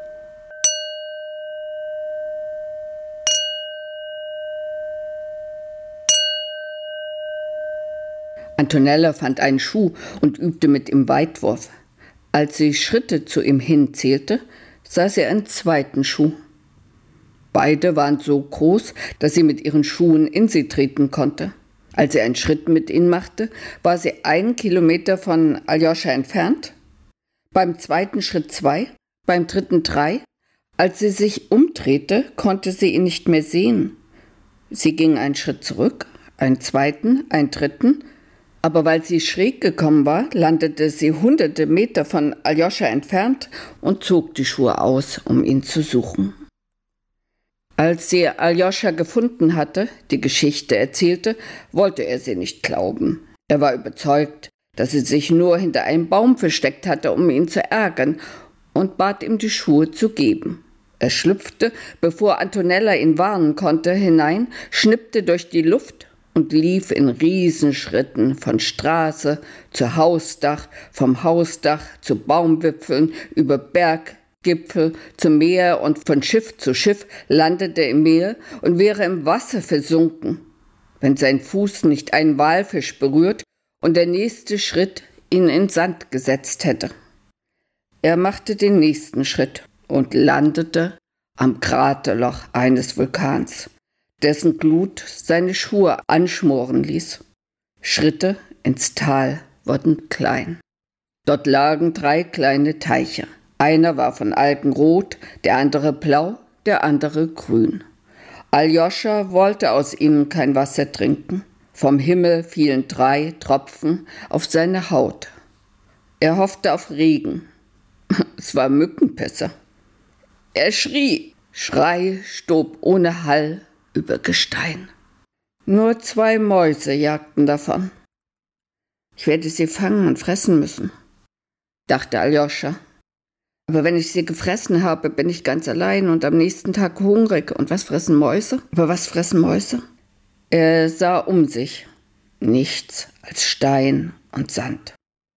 Antonella fand einen Schuh und übte mit ihm Weitwurf. Als sie Schritte zu ihm hinzählte, sah sie einen zweiten Schuh. Beide waren so groß, dass sie mit ihren Schuhen in sie treten konnte. Als sie einen Schritt mit ihnen machte, war sie einen Kilometer von Aljoscha entfernt, beim zweiten Schritt zwei, beim dritten drei. Als sie sich umdrehte, konnte sie ihn nicht mehr sehen. Sie ging einen Schritt zurück, einen zweiten, einen dritten, aber weil sie schräg gekommen war, landete sie hunderte Meter von Aljoscha entfernt und zog die Schuhe aus, um ihn zu suchen. Als sie Aljoscha gefunden hatte, die Geschichte erzählte, wollte er sie nicht glauben. Er war überzeugt, dass sie sich nur hinter einem Baum versteckt hatte, um ihn zu ärgern, und bat ihm, die Schuhe zu geben. Er schlüpfte, bevor Antonella ihn warnen konnte, hinein, schnippte durch die Luft und lief in Riesenschritten von Straße zu Hausdach, vom Hausdach zu Baumwipfeln, über Berggipfel zum Meer und von Schiff zu Schiff, landete im Meer und wäre im Wasser versunken, wenn sein Fuß nicht einen Walfisch berührt und der nächste Schritt ihn in Sand gesetzt hätte. Er machte den nächsten Schritt und landete am Kraterloch eines Vulkans, dessen Glut seine Schuhe anschmoren ließ. Schritte ins Tal wurden klein. Dort lagen drei kleine Teiche. Einer war von Algen rot, der andere blau, der andere grün. Aljoscha wollte aus ihnen kein Wasser trinken. Vom Himmel fielen drei Tropfen auf seine Haut. Er hoffte auf Regen. Es war Mückenpässe. Er schrie. Schrei stob ohne Hall über Gestein. Nur zwei Mäuse jagten davon. Ich werde sie fangen und fressen müssen, dachte Aljoscha. Aber wenn ich sie gefressen habe, bin ich ganz allein und am nächsten Tag hungrig. Und was fressen Mäuse? Aber was fressen Mäuse? Er sah um sich. Nichts als Stein und Sand.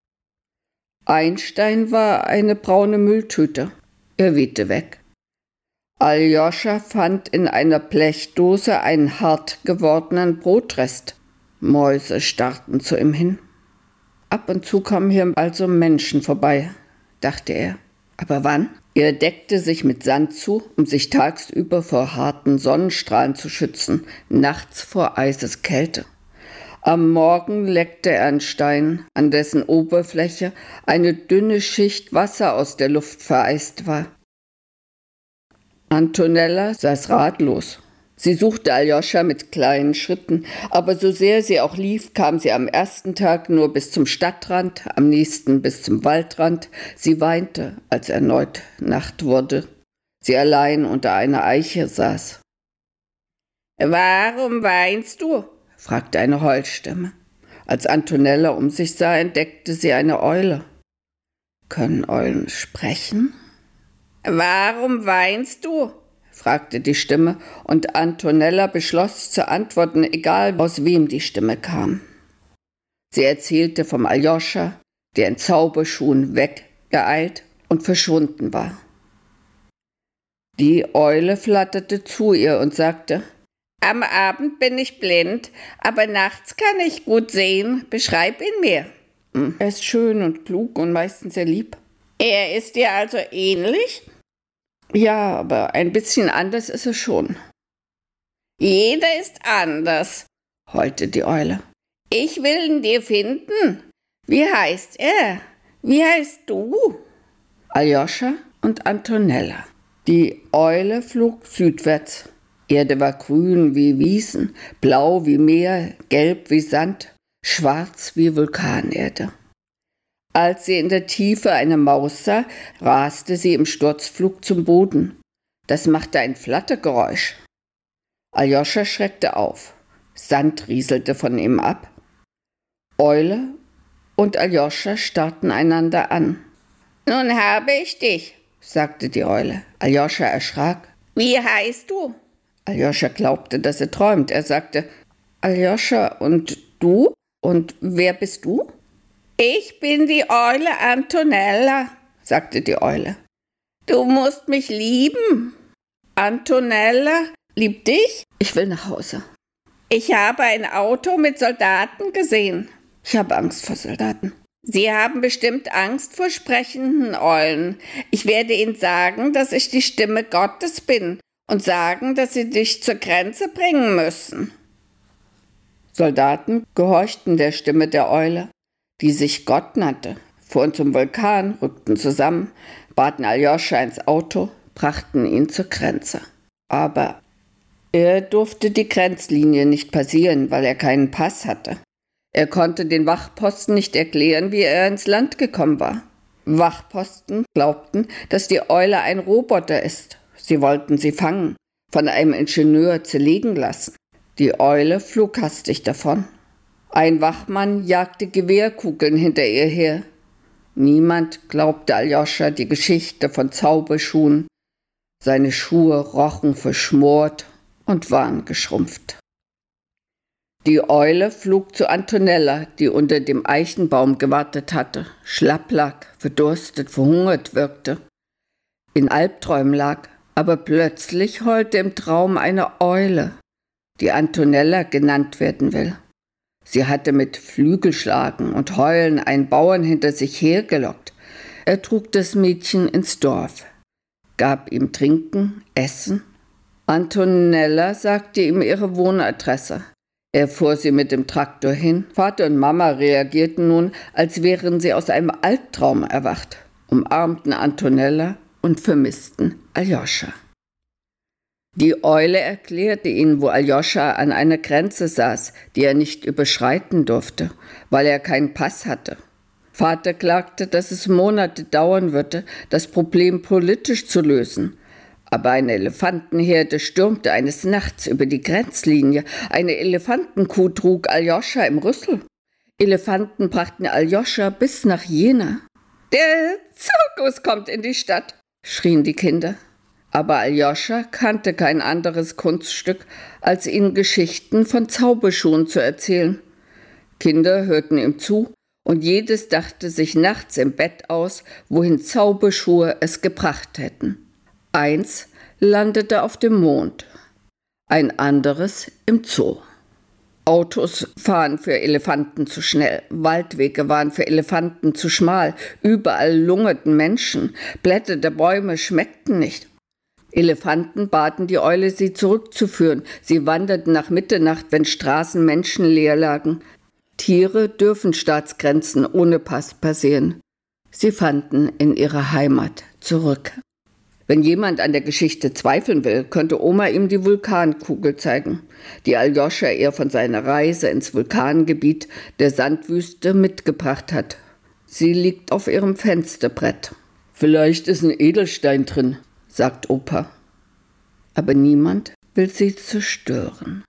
Ein Stein war eine braune Mülltüte. Er wehte weg. Aljoscha fand in einer Blechdose einen hart gewordenen Brotrest. Mäuse starrten zu ihm hin. Ab und zu kommen hier also Menschen vorbei, dachte er. Aber wann? Er deckte sich mit Sand zu, um sich tagsüber vor harten Sonnenstrahlen zu schützen, nachts vor Eiseskälte. Am Morgen leckte er einen Stein, an dessen Oberfläche eine dünne Schicht Wasser aus der Luft vereist war. Antonella saß ratlos. Sie suchte Aljoscha mit kleinen Schritten, aber so sehr sie auch lief, kam sie am ersten Tag nur bis zum Stadtrand, am nächsten bis zum Waldrand. Sie weinte, als erneut Nacht wurde, sie allein unter einer Eiche saß. »Warum weinst du?« fragte eine Heulstimme. Als Antonella um sich sah, entdeckte sie eine Eule. »Können Eulen sprechen?« »Warum weinst du?« fragte die Stimme, und Antonella beschloss zu antworten, egal aus wem die Stimme kam. Sie erzählte vom Aljoscha, der in Zauberschuhen weggeeilt und verschwunden war. Die Eule flatterte zu ihr und sagte: »Am Abend bin ich blind, aber nachts kann ich gut sehen. Beschreib ihn mir.« »Hm, er ist schön und klug und meistens sehr lieb.« »Er ist dir also ähnlich?« »Ja, aber ein bisschen anders ist er schon.« »Jeder ist anders«, heulte die Eule. »Ich will ihn dir finden. Wie heißt er? Wie heißt du?« »Aljoscha und Antonella.« Die Eule flog südwärts. Erde war grün wie Wiesen, blau wie Meer, gelb wie Sand, schwarz wie Vulkanerde. Als sie in der Tiefe eine Maus sah, raste sie im Sturzflug zum Boden. Das machte ein Flattergeräusch. Aljoscha schreckte auf. Sand rieselte von ihm ab. Eule und Aljoscha starrten einander an. »Nun habe ich dich«, sagte die Eule. Aljoscha erschrak. »Wie heißt du?« Aljoscha glaubte, dass er träumt. Er sagte: »Aljoscha, und du? Und wer bist du?« »Ich bin die Eule Antonella«, sagte die Eule. »Du musst mich lieben. Antonella liebt dich?« »Ich will nach Hause.« »Ich habe ein Auto mit Soldaten gesehen.« »Ich habe Angst vor Soldaten.« »Sie haben bestimmt Angst vor sprechenden Eulen. Ich werde ihnen sagen, dass ich die Stimme Gottes bin und sagen, dass sie dich zur Grenze bringen müssen.« Soldaten gehorchten der Stimme der Eule, die sich Gott nannte, fuhren zum Vulkan, rückten zusammen, baten Aljoscha ins Auto, brachten ihn zur Grenze. Aber er durfte die Grenzlinie nicht passieren, weil er keinen Pass hatte. Er konnte den Wachposten nicht erklären, wie er ins Land gekommen war. Wachposten glaubten, dass die Eule ein Roboter ist. Sie wollten sie fangen, von einem Ingenieur zerlegen lassen. Die Eule flog hastig davon. Ein Wachmann jagte Gewehrkugeln hinter ihr her. Niemand glaubte Aljoscha die Geschichte von Zauberschuhen. Seine Schuhe rochen verschmort und waren geschrumpft. Die Eule flog zu Antonella, die unter dem Eichenbaum gewartet hatte, schlapp lag, verdurstet, verhungert wirkte, in Albträumen lag, aber plötzlich heulte im Traum eine Eule, die Antonella genannt werden will. Sie hatte mit Flügelschlagen und Heulen einen Bauern hinter sich hergelockt. Er trug das Mädchen ins Dorf, gab ihm Trinken, Essen. Antonella sagte ihm ihre Wohnadresse. Er fuhr sie mit dem Traktor hin. Vater und Mama reagierten nun, als wären sie aus einem Albtraum erwacht, umarmten Antonella und vermissten Aljoscha. Die Eule erklärte ihnen, wo Aljoscha an einer Grenze saß, die er nicht überschreiten durfte, weil er keinen Pass hatte. Vater klagte, dass es Monate dauern würde, das Problem politisch zu lösen. Aber eine Elefantenherde stürmte eines Nachts über die Grenzlinie. Eine Elefantenkuh trug Aljoscha im Rüssel. Elefanten brachten Aljoscha bis nach Jena. »Der Zirkus kommt in die Stadt«, schrien die Kinder. Aber Aljoscha kannte kein anderes Kunststück, als ihnen Geschichten von Zauberschuhen zu erzählen. Kinder hörten ihm zu, und jedes dachte sich nachts im Bett aus, wohin Zauberschuhe es gebracht hätten. Eins landete auf dem Mond, ein anderes im Zoo. Autos fahren für Elefanten zu schnell, Waldwege waren für Elefanten zu schmal, überall lungerten Menschen, Blätter der Bäume schmeckten nicht. Elefanten baten die Eule, sie zurückzuführen. Sie wanderten nach Mitternacht, wenn Straßen menschenleer lagen. Tiere dürfen Staatsgrenzen ohne Pass passieren. Sie fanden in ihre Heimat zurück. Wenn jemand an der Geschichte zweifeln will, könnte Oma ihm die Vulkankugel zeigen, die Aljoscha ihr von seiner Reise ins Vulkangebiet der Sandwüste mitgebracht hat. Sie liegt auf ihrem Fensterbrett. »Vielleicht ist ein Edelstein drin«, sagt Opa. Aber niemand will sie zerstören.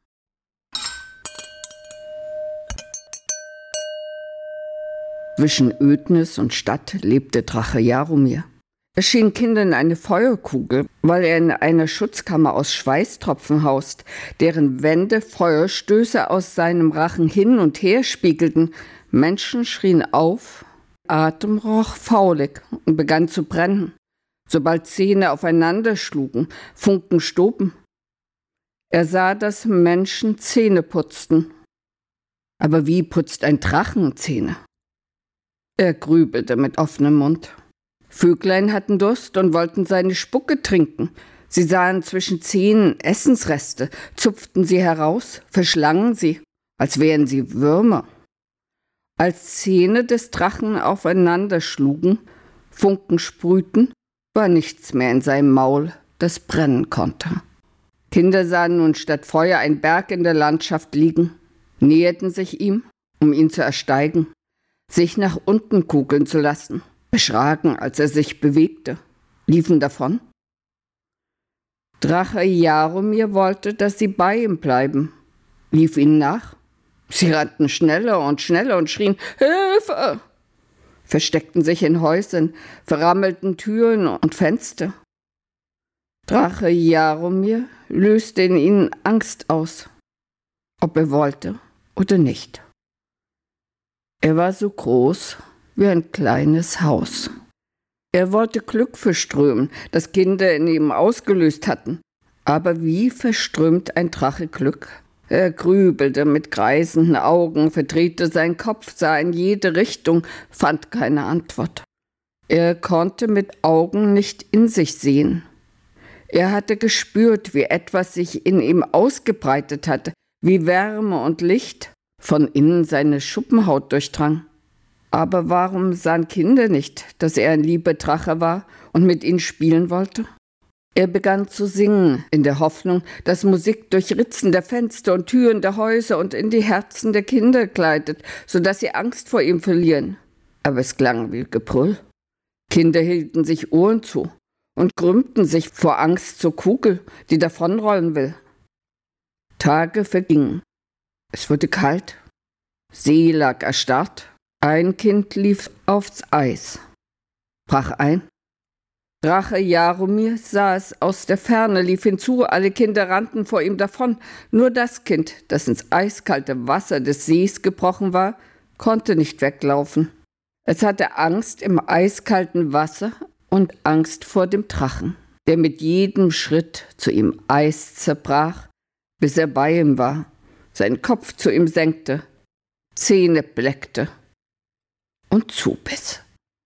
Zwischen Ödnis und Stadt lebte Drache Jaromir. Er schien Kindern eine Feuerkugel, weil er in einer Schutzkammer aus Schweißtropfen haust, deren Wände Feuerstöße aus seinem Rachen hin und her spiegelten. Menschen schrien auf, Atem roch faulig und begann zu brennen. Sobald Zähne aufeinander schlugen, Funken stoben. Er sah, dass Menschen Zähne putzten. Aber wie putzt ein Drachen Zähne? Er grübelte mit offenem Mund. Vöglein hatten Durst und wollten seine Spucke trinken. Sie sahen zwischen Zähnen Essensreste, zupften sie heraus, verschlangen sie, als wären sie Würmer. Als Zähne des Drachen aufeinander schlugen, Funken sprühten, war nichts mehr in seinem Maul, das brennen konnte. Kinder sahen nun statt Feuer einen Berg in der Landschaft liegen, näherten sich ihm, um ihn zu ersteigen, sich nach unten kugeln zu lassen, erschraken, als er sich bewegte, liefen davon. Drache Jaromir wollte, dass sie bei ihm bleiben, lief ihnen nach. Sie rannten schneller und schneller und schrien »Hilfe!«, versteckten sich in Häusern, verrammelten Türen und Fenster. Drache Jaromir löste in ihnen Angst aus, ob er wollte oder nicht. Er war so groß wie ein kleines Haus. Er wollte Glück verströmen, das Kinder in ihm ausgelöst hatten. Aber wie verströmt ein Drache Glück? Er grübelte mit kreisenden Augen, verdrehte seinen Kopf, sah in jede Richtung, fand keine Antwort. Er konnte mit Augen nicht in sich sehen. Er hatte gespürt, wie etwas sich in ihm ausgebreitet hatte, wie Wärme und Licht von innen seine Schuppenhaut durchdrang. Aber warum sahen Kinder nicht, dass er ein lieber Drache war und mit ihnen spielen wollte? Er begann zu singen, in der Hoffnung, dass Musik durch Ritzen der Fenster und Türen der Häuser und in die Herzen der Kinder gleitet, sodass sie Angst vor ihm verlieren. Aber es klang wie Gebrüll. Kinder hielten sich Ohren zu und krümmten sich vor Angst zur Kugel, die davonrollen will. Tage vergingen. Es wurde kalt. See lag erstarrt. Ein Kind lief aufs Eis, brach ein. Drache Jaromir sah es aus der Ferne, lief hinzu, alle Kinder rannten vor ihm davon. Nur das Kind, das ins eiskalte Wasser des Sees gebrochen war, konnte nicht weglaufen. Es hatte Angst im eiskalten Wasser und Angst vor dem Drachen, der mit jedem Schritt zu ihm Eis zerbrach, bis er bei ihm war, seinen Kopf zu ihm senkte, Zähne bleckte und zubiss.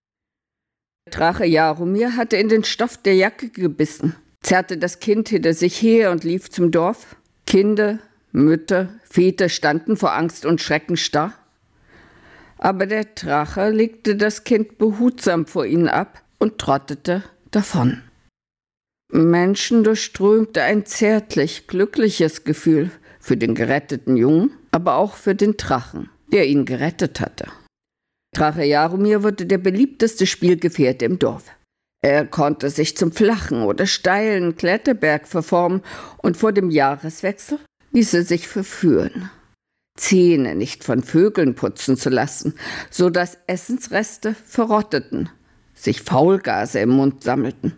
Drache Jaromir hatte in den Stoff der Jacke gebissen, zerrte das Kind hinter sich her und lief zum Dorf. Kinder, Mütter, Väter standen vor Angst und Schrecken starr. Aber der Drache legte das Kind behutsam vor ihnen ab und trottete davon. Menschen durchströmte ein zärtlich, glückliches Gefühl für den geretteten Jungen, aber auch für den Drachen, der ihn gerettet hatte. Drache Jaromir wurde der beliebteste Spielgefährte im Dorf. Er konnte sich zum flachen oder steilen Kletterberg verformen und vor dem Jahreswechsel ließ er sich verführen, Zähne nicht von Vögeln putzen zu lassen, so dass Essensreste verrotteten, sich Faulgase im Mund sammelten.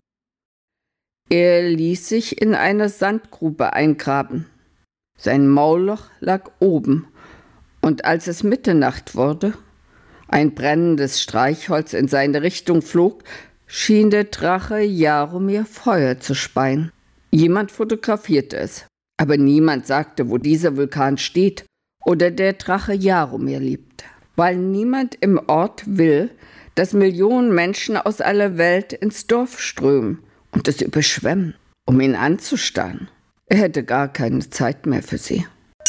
Er ließ sich in einer Sandgrube eingraben. Sein Maulloch lag oben, und als es Mitternacht wurde, ein brennendes Streichholz in seine Richtung flog, schien der Drache Jaromir Feuer zu speien. Jemand fotografierte es, aber niemand sagte, wo dieser Vulkan steht oder der Drache Jaromir lebt, weil niemand im Ort will, dass Millionen Menschen aus aller Welt ins Dorf strömen und es überschwemmen, um ihn anzustarren. Er hätte gar keine Zeit mehr für sie.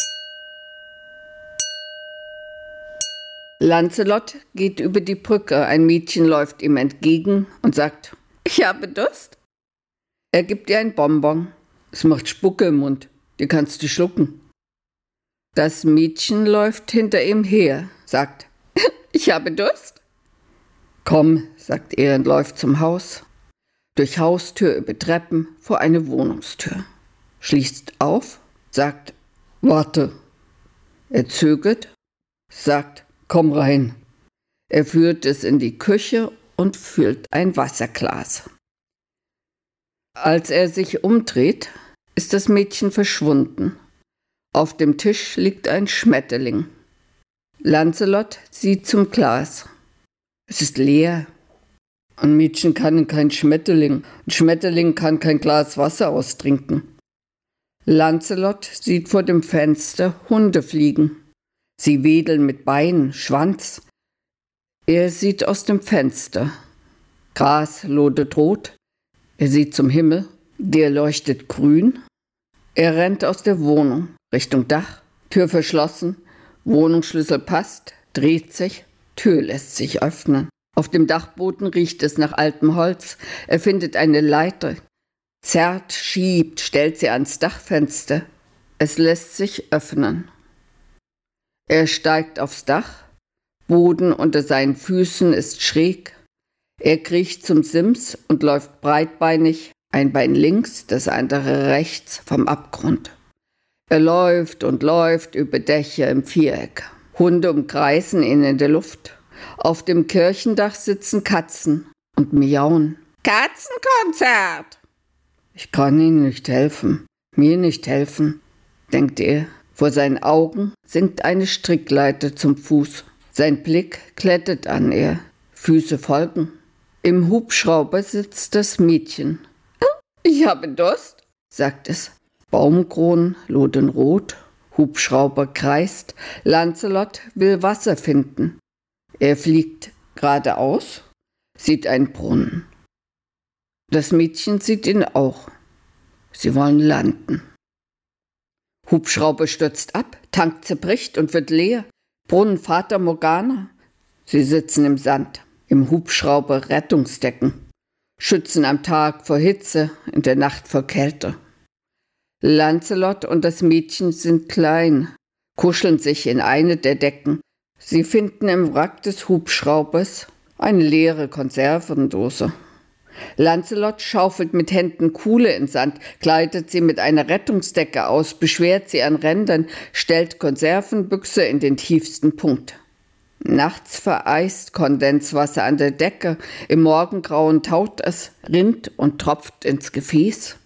Lancelot geht über die Brücke, ein Mädchen läuft ihm entgegen und sagt, »Ich habe Durst.« Er gibt ihr ein Bonbon. Es macht Spucke im Mund. Die kannst du schlucken. Das Mädchen läuft hinter ihm her, sagt, ich habe Durst. Komm, sagt er und läuft zum Haus. Durch Haustür, über Treppen, vor eine Wohnungstür. Schließt auf, sagt, warte. Er zögert, sagt, komm rein. Er führt es in die Küche und füllt ein Wasserglas. Als er sich umdreht, ist das Mädchen verschwunden. Auf dem Tisch liegt ein Schmetterling. Lancelot sieht zum Glas. Es ist leer. Ein Mädchen kann kein Schmetterling. Ein Schmetterling kann kein Glas Wasser austrinken. Lancelot sieht vor dem Fenster Hunde fliegen. Sie wedeln mit Beinen, Schwanz. Er sieht aus dem Fenster. Gras lodert rot. Er sieht zum Himmel. Der leuchtet grün. Er rennt aus der Wohnung Richtung Dach. Tür verschlossen. Wohnungsschlüssel passt. Dreht sich. Tür lässt sich öffnen. Auf dem Dachboden riecht es nach altem Holz. Er findet eine Leiter. Zerrt, schiebt, stellt sie ans Dachfenster. Es lässt sich öffnen. Er steigt aufs Dach. Boden unter seinen Füßen ist schräg. Er kriecht zum Sims und läuft breitbeinig, ein Bein links, das andere rechts, vom Abgrund. Er läuft und läuft über Dächer im Viereck. Hunde umkreisen ihn in der Luft. Auf dem Kirchendach sitzen Katzen und miauen. Katzenkonzert! Ich kann Ihnen nicht helfen, mir nicht helfen, denkt er. Vor seinen Augen sinkt eine Strickleiter zum Fuß. Sein Blick klettert an ihr, Füße folgen. Im Hubschrauber sitzt das Mädchen. Ich habe Durst, sagt es. Baumkronen lodern rot, Hubschrauber kreist. Lancelot will Wasser finden. Er fliegt geradeaus, sieht einen Brunnen. Das Mädchen sieht ihn auch. Sie wollen landen. Hubschrauber stürzt ab, Tank zerbricht und wird leer. Brunnen Fata Morgana. Sie sitzen im Sand, im Hubschrauber Rettungsdecken. Schützen am Tag vor Hitze, in der Nacht vor Kälte. Lancelot und das Mädchen sind klein, kuscheln sich in eine der Decken. Sie finden im Wrack des Hubschraubers eine leere Konservendose. Lancelot schaufelt mit Händen Kuhle in Sand, kleidet sie mit einer Rettungsdecke aus, beschwert sie an Rändern, stellt Konservenbüchse in den tiefsten Punkt. Nachts vereist Kondenswasser an der Decke, im Morgengrauen taut es, rinnt und tropft ins Gefäß.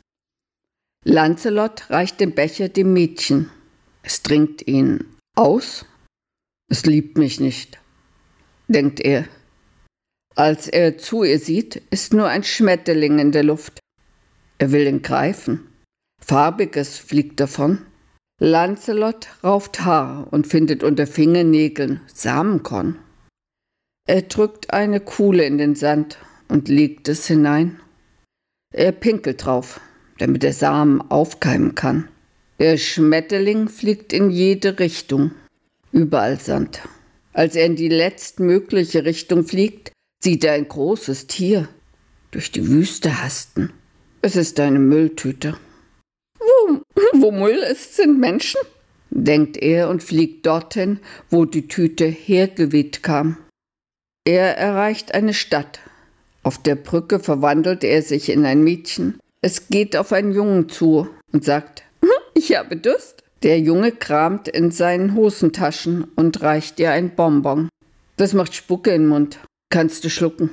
Lancelot reicht den Becher dem Mädchen. Es trinkt ihn aus. Es liebt mich nicht, denkt er. Als er zu ihr sieht, ist nur ein Schmetterling in der Luft. Er will ihn greifen. Farbiges fliegt davon. Lancelot rauft Haar und findet unter Fingernägeln Samenkorn. Er drückt eine Kuhle in den Sand und legt es hinein. Er pinkelt drauf, damit der Samen aufkeimen kann. Der Schmetterling fliegt in jede Richtung. Überall Sand. Als er in die letztmögliche Richtung fliegt, sieht er ein großes Tier durch die Wüste hasten. Es ist eine Mülltüte. Wo, wo Müll ist, sind Menschen, denkt er und fliegt dorthin, wo die Tüte hergeweht kam. Er erreicht eine Stadt. Auf der Brücke verwandelt er sich in ein Mädchen. Es geht auf einen Jungen zu und sagt, ich habe Durst. Der Junge kramt in seinen Hosentaschen und reicht ihr ein Bonbon. Das macht Spucke im Mund. Kannst du schlucken.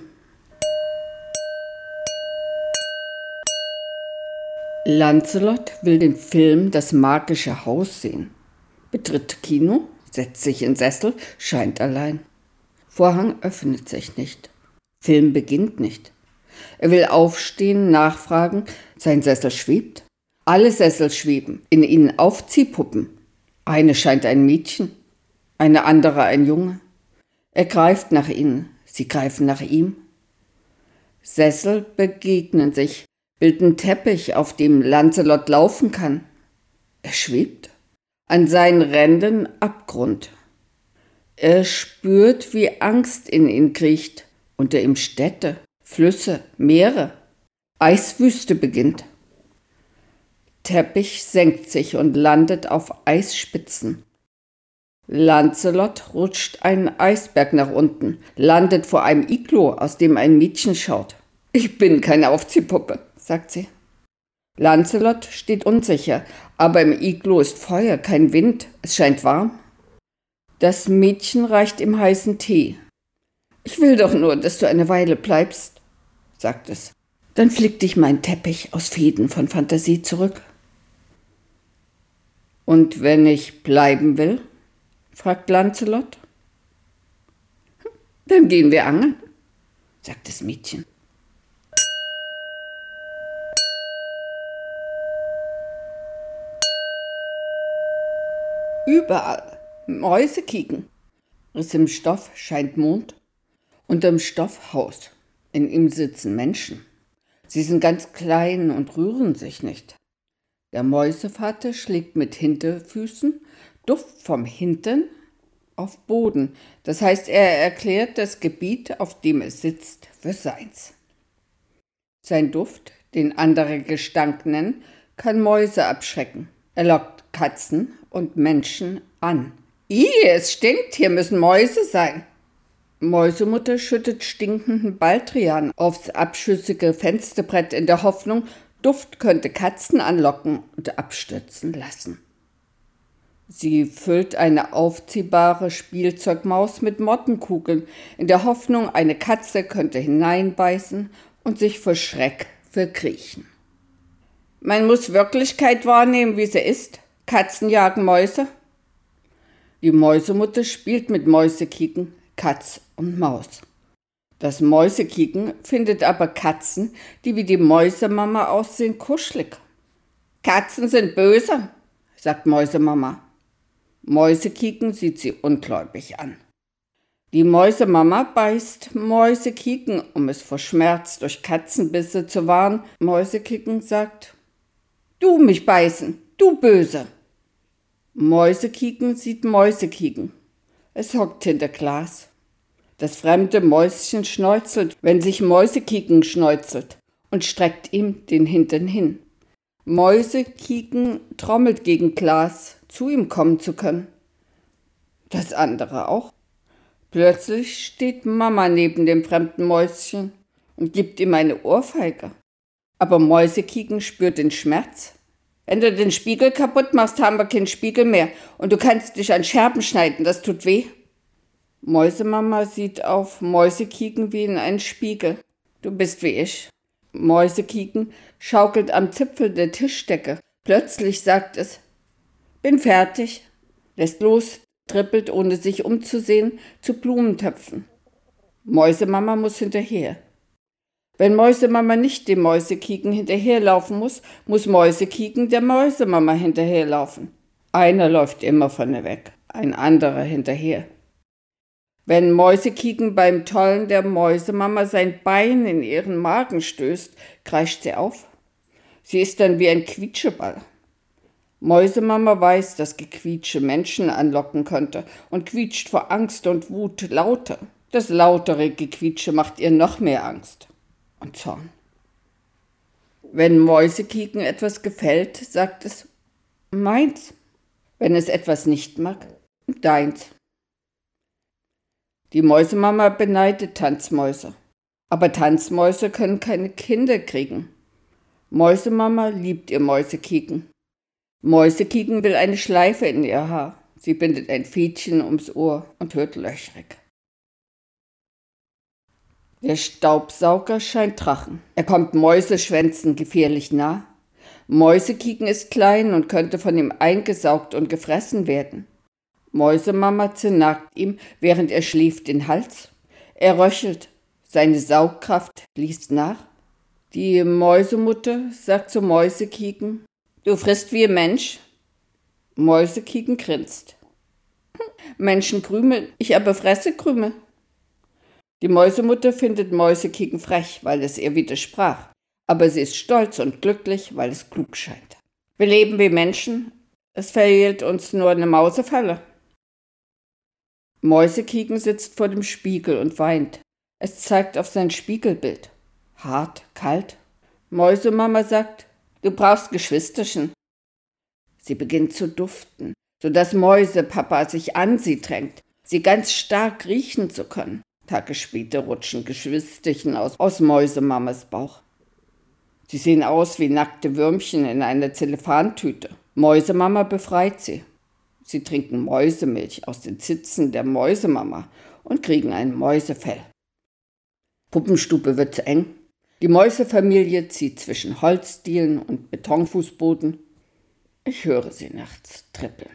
Lancelot will den Film Das magische Haus sehen. Betritt Kino, setzt sich in Sessel, scheint allein. Vorhang öffnet sich nicht. Film beginnt nicht. Er will aufstehen, nachfragen, sein Sessel schwebt. Alle Sessel schweben, in ihnen Aufziehpuppen. Eine scheint ein Mädchen, eine andere ein Junge. Er greift nach ihnen, sie greifen nach ihm. Sessel begegnen sich, bilden Teppich, auf dem Lancelot laufen kann. Er schwebt. An seinen Rändern Abgrund. Er spürt, wie Angst in ihn kriecht, unter ihm Städte, Flüsse, Meere. Eiswüste beginnt. Teppich senkt sich und landet auf Eisspitzen. Lancelot rutscht einen Eisberg nach unten, landet vor einem Iglo, aus dem ein Mädchen schaut. »Ich bin keine Aufziehpuppe«, sagt sie. Lancelot steht unsicher, aber im Iglo ist Feuer, kein Wind, es scheint warm. Das Mädchen reicht ihm heißen Tee. »Ich will doch nur, dass du eine Weile bleibst«, sagt es. »Dann fliegt dich mein Teppich aus Fäden von Fantasie zurück.« »Und wenn ich bleiben will?«, fragt Lancelot. »Dann gehen wir angeln«, sagt das Mädchen. Überall Mäuse kieken. Riss im Stoff scheint Mond, unterm Stoff Haus. In ihm sitzen Menschen. Sie sind ganz klein und rühren sich nicht. Der Mäusevater schlägt mit Hinterfüßen Duft vom Hintern auf Boden. Das heißt, er erklärt das Gebiet, auf dem es sitzt, für seins. Sein Duft, den andere Gestank nennen, kann Mäuse abschrecken. Er lockt Katzen und Menschen an. »Ih, es stinkt, hier müssen Mäuse sein.« Mäusemutter schüttet stinkenden Baldrian aufs abschüssige Fensterbrett in der Hoffnung, Duft könnte Katzen anlocken und abstürzen lassen. Sie füllt eine aufziehbare Spielzeugmaus mit Mottenkugeln, in der Hoffnung, eine Katze könnte hineinbeißen und sich vor Schreck verkriechen. Man muss Wirklichkeit wahrnehmen, wie sie ist. Katzen jagen Mäuse. Die Mäusemutter spielt mit Mäusekieken, Katz und Maus. Das Mäusekieken findet aber Katzen, die wie die Mäusemama aussehen, kuschelig. »Katzen sind böse«, sagt Mäusemama. Mäusekieken sieht sie ungläubig an. Die Mäusemama beißt Mäusekieken, um es vor Schmerz durch Katzenbisse zu warnen. Mäusekieken sagt: »Du mich beißen, du Böse!« Mäusekieken sieht Mäusekieken. Es hockt hinter Glas. Das fremde Mäuschen schneuzelt, wenn sich Mäusekieken schneuzelt, und streckt ihm den Hintern hin. Mäusekieken trommelt gegen Glas, zu ihm kommen zu können. Das andere auch. Plötzlich steht Mama neben dem fremden Mäuschen und gibt ihm eine Ohrfeige. Aber Mäusekieken spürt den Schmerz. »Wenn du den Spiegel kaputt machst, haben wir keinen Spiegel mehr und du kannst dich an Scherben schneiden, das tut weh.« Mäusemama sieht auf Mäusekieken wie in einen Spiegel. »Du bist wie ich.« Mäusekieken schaukelt am Zipfel der Tischdecke. Plötzlich sagt es: »Bin fertig«, lässt los, trippelt, ohne sich umzusehen, zu Blumentöpfen. Mäusemama muss hinterher. Wenn Mäusemama nicht dem Mäusekieken hinterherlaufen muss, muss Mäusekieken der Mäusemama hinterherlaufen. Einer läuft immer von ihr weg, ein anderer hinterher. Wenn Mäusekieken beim Tollen der Mäusemama sein Bein in ihren Magen stößt, kreischt sie auf. Sie ist dann wie ein Quietscheball. Mäusemama weiß, dass Gequietsche Menschen anlocken könnte und quietscht vor Angst und Wut lauter. Das lautere Gequietsche macht ihr noch mehr Angst und Zorn. Wenn Mäusekieken etwas gefällt, sagt es: »Meins«. Wenn es etwas nicht mag, »Deins«. Die Mäusemama beneidet Tanzmäuse. Aber Tanzmäuse können keine Kinder kriegen. Mäusemama liebt ihr Mäusekieken. Mäusekieken will eine Schleife in ihr Haar. Sie bindet ein Fädchen ums Ohr und hört löchrig. Der Staubsauger scheint Drachen. Er kommt Mäuseschwänzen gefährlich nah. Mäusekieken ist klein und könnte von ihm eingesaugt und gefressen werden. Mäusemama zernagt ihm, während er schläft, den Hals. Er röchelt. Seine Saugkraft fließt nach. Die Mäusemutter sagt zu Mäusekieken: »Du frisst wie ein Mensch?« Mäusekieken grinst. »Menschen krümeln, ich aber fresse Krümel.« Die Mäusemutter findet Mäusekieken frech, weil es ihr widersprach. Aber sie ist stolz und glücklich, weil es klug scheint. Wir leben wie Menschen, es fehlt uns nur eine Mausefalle. Mäusekieken sitzt vor dem Spiegel und weint. Es zeigt auf sein Spiegelbild. Hart, kalt. Mäusemama sagt, du brauchst Geschwisterchen. Sie beginnt zu duften, sodass Mäusepapa sich an sie drängt, sie ganz stark riechen zu können. Tage später rutschen Geschwisterchen aus, aus Mäusemamas Bauch. Sie sehen aus wie nackte Würmchen in einer Zellophantüte. Mäusemama befreit sie. Sie trinken Mäusemilch aus den Zitzen der Mäusemama und kriegen ein Mäusefell. Puppenstube wird zu eng. Die Mäusefamilie zieht zwischen Holzdielen und Betonfußboden. Ich höre sie nachts trippeln.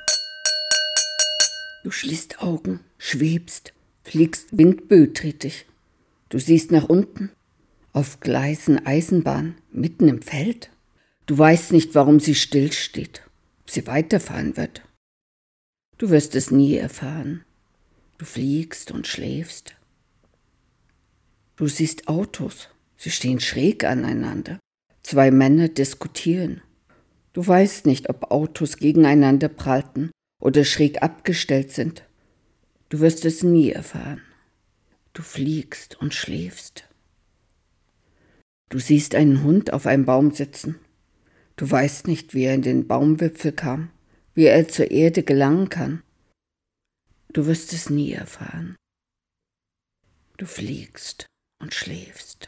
Du schließt Augen, schwebst, fliegst windböeträtig. Du siehst nach unten, auf Gleisen Eisenbahn, mitten im Feld. Du weißt nicht, warum sie stillsteht, ob sie weiterfahren wird. Du wirst es nie erfahren. Du fliegst und schläfst. Du siehst Autos, sie stehen schräg aneinander. Zwei Männer diskutieren. Du weißt nicht, ob Autos gegeneinander prallten oder schräg abgestellt sind. Du wirst es nie erfahren. Du fliegst und schläfst. Du siehst einen Hund auf einem Baum sitzen. Du weißt nicht, wie er in den Baumwipfel kam, wie er zur Erde gelangen kann. Du wirst es nie erfahren. Du fliegst und schläfst.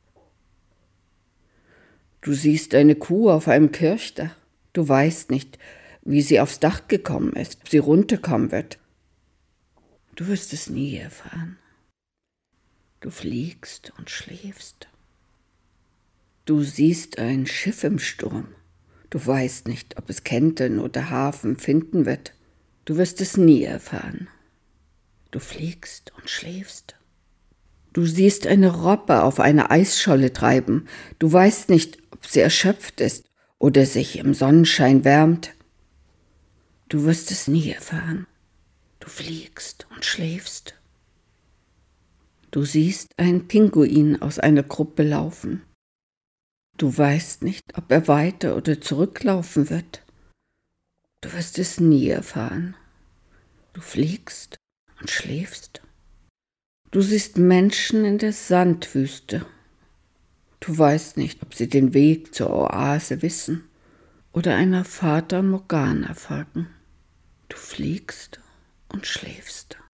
Du siehst eine Kuh auf einem Kirchdach. Du weißt nicht, wie sie aufs Dach gekommen ist, ob sie runterkommen wird. Du wirst es nie erfahren. Du fliegst und schläfst. Du siehst ein Schiff im Sturm. Du weißt nicht, ob es Kentern oder Hafen finden wird. Du wirst es nie erfahren. Du fliegst und schläfst. Du siehst eine Robbe auf einer Eisscholle treiben. Du weißt nicht, ob sie erschöpft ist oder sich im Sonnenschein wärmt. Du wirst es nie erfahren. Du fliegst und schläfst. Du siehst einen Pinguin aus einer Gruppe laufen. Du weißt nicht, ob er weiter oder zurücklaufen wird. Du wirst es nie erfahren. Du fliegst und schläfst. Du siehst Menschen in der Sandwüste. Du weißt nicht, ob sie den Weg zur Oase wissen oder einer Fata Morgana folgen. Du fliegst und schläfst.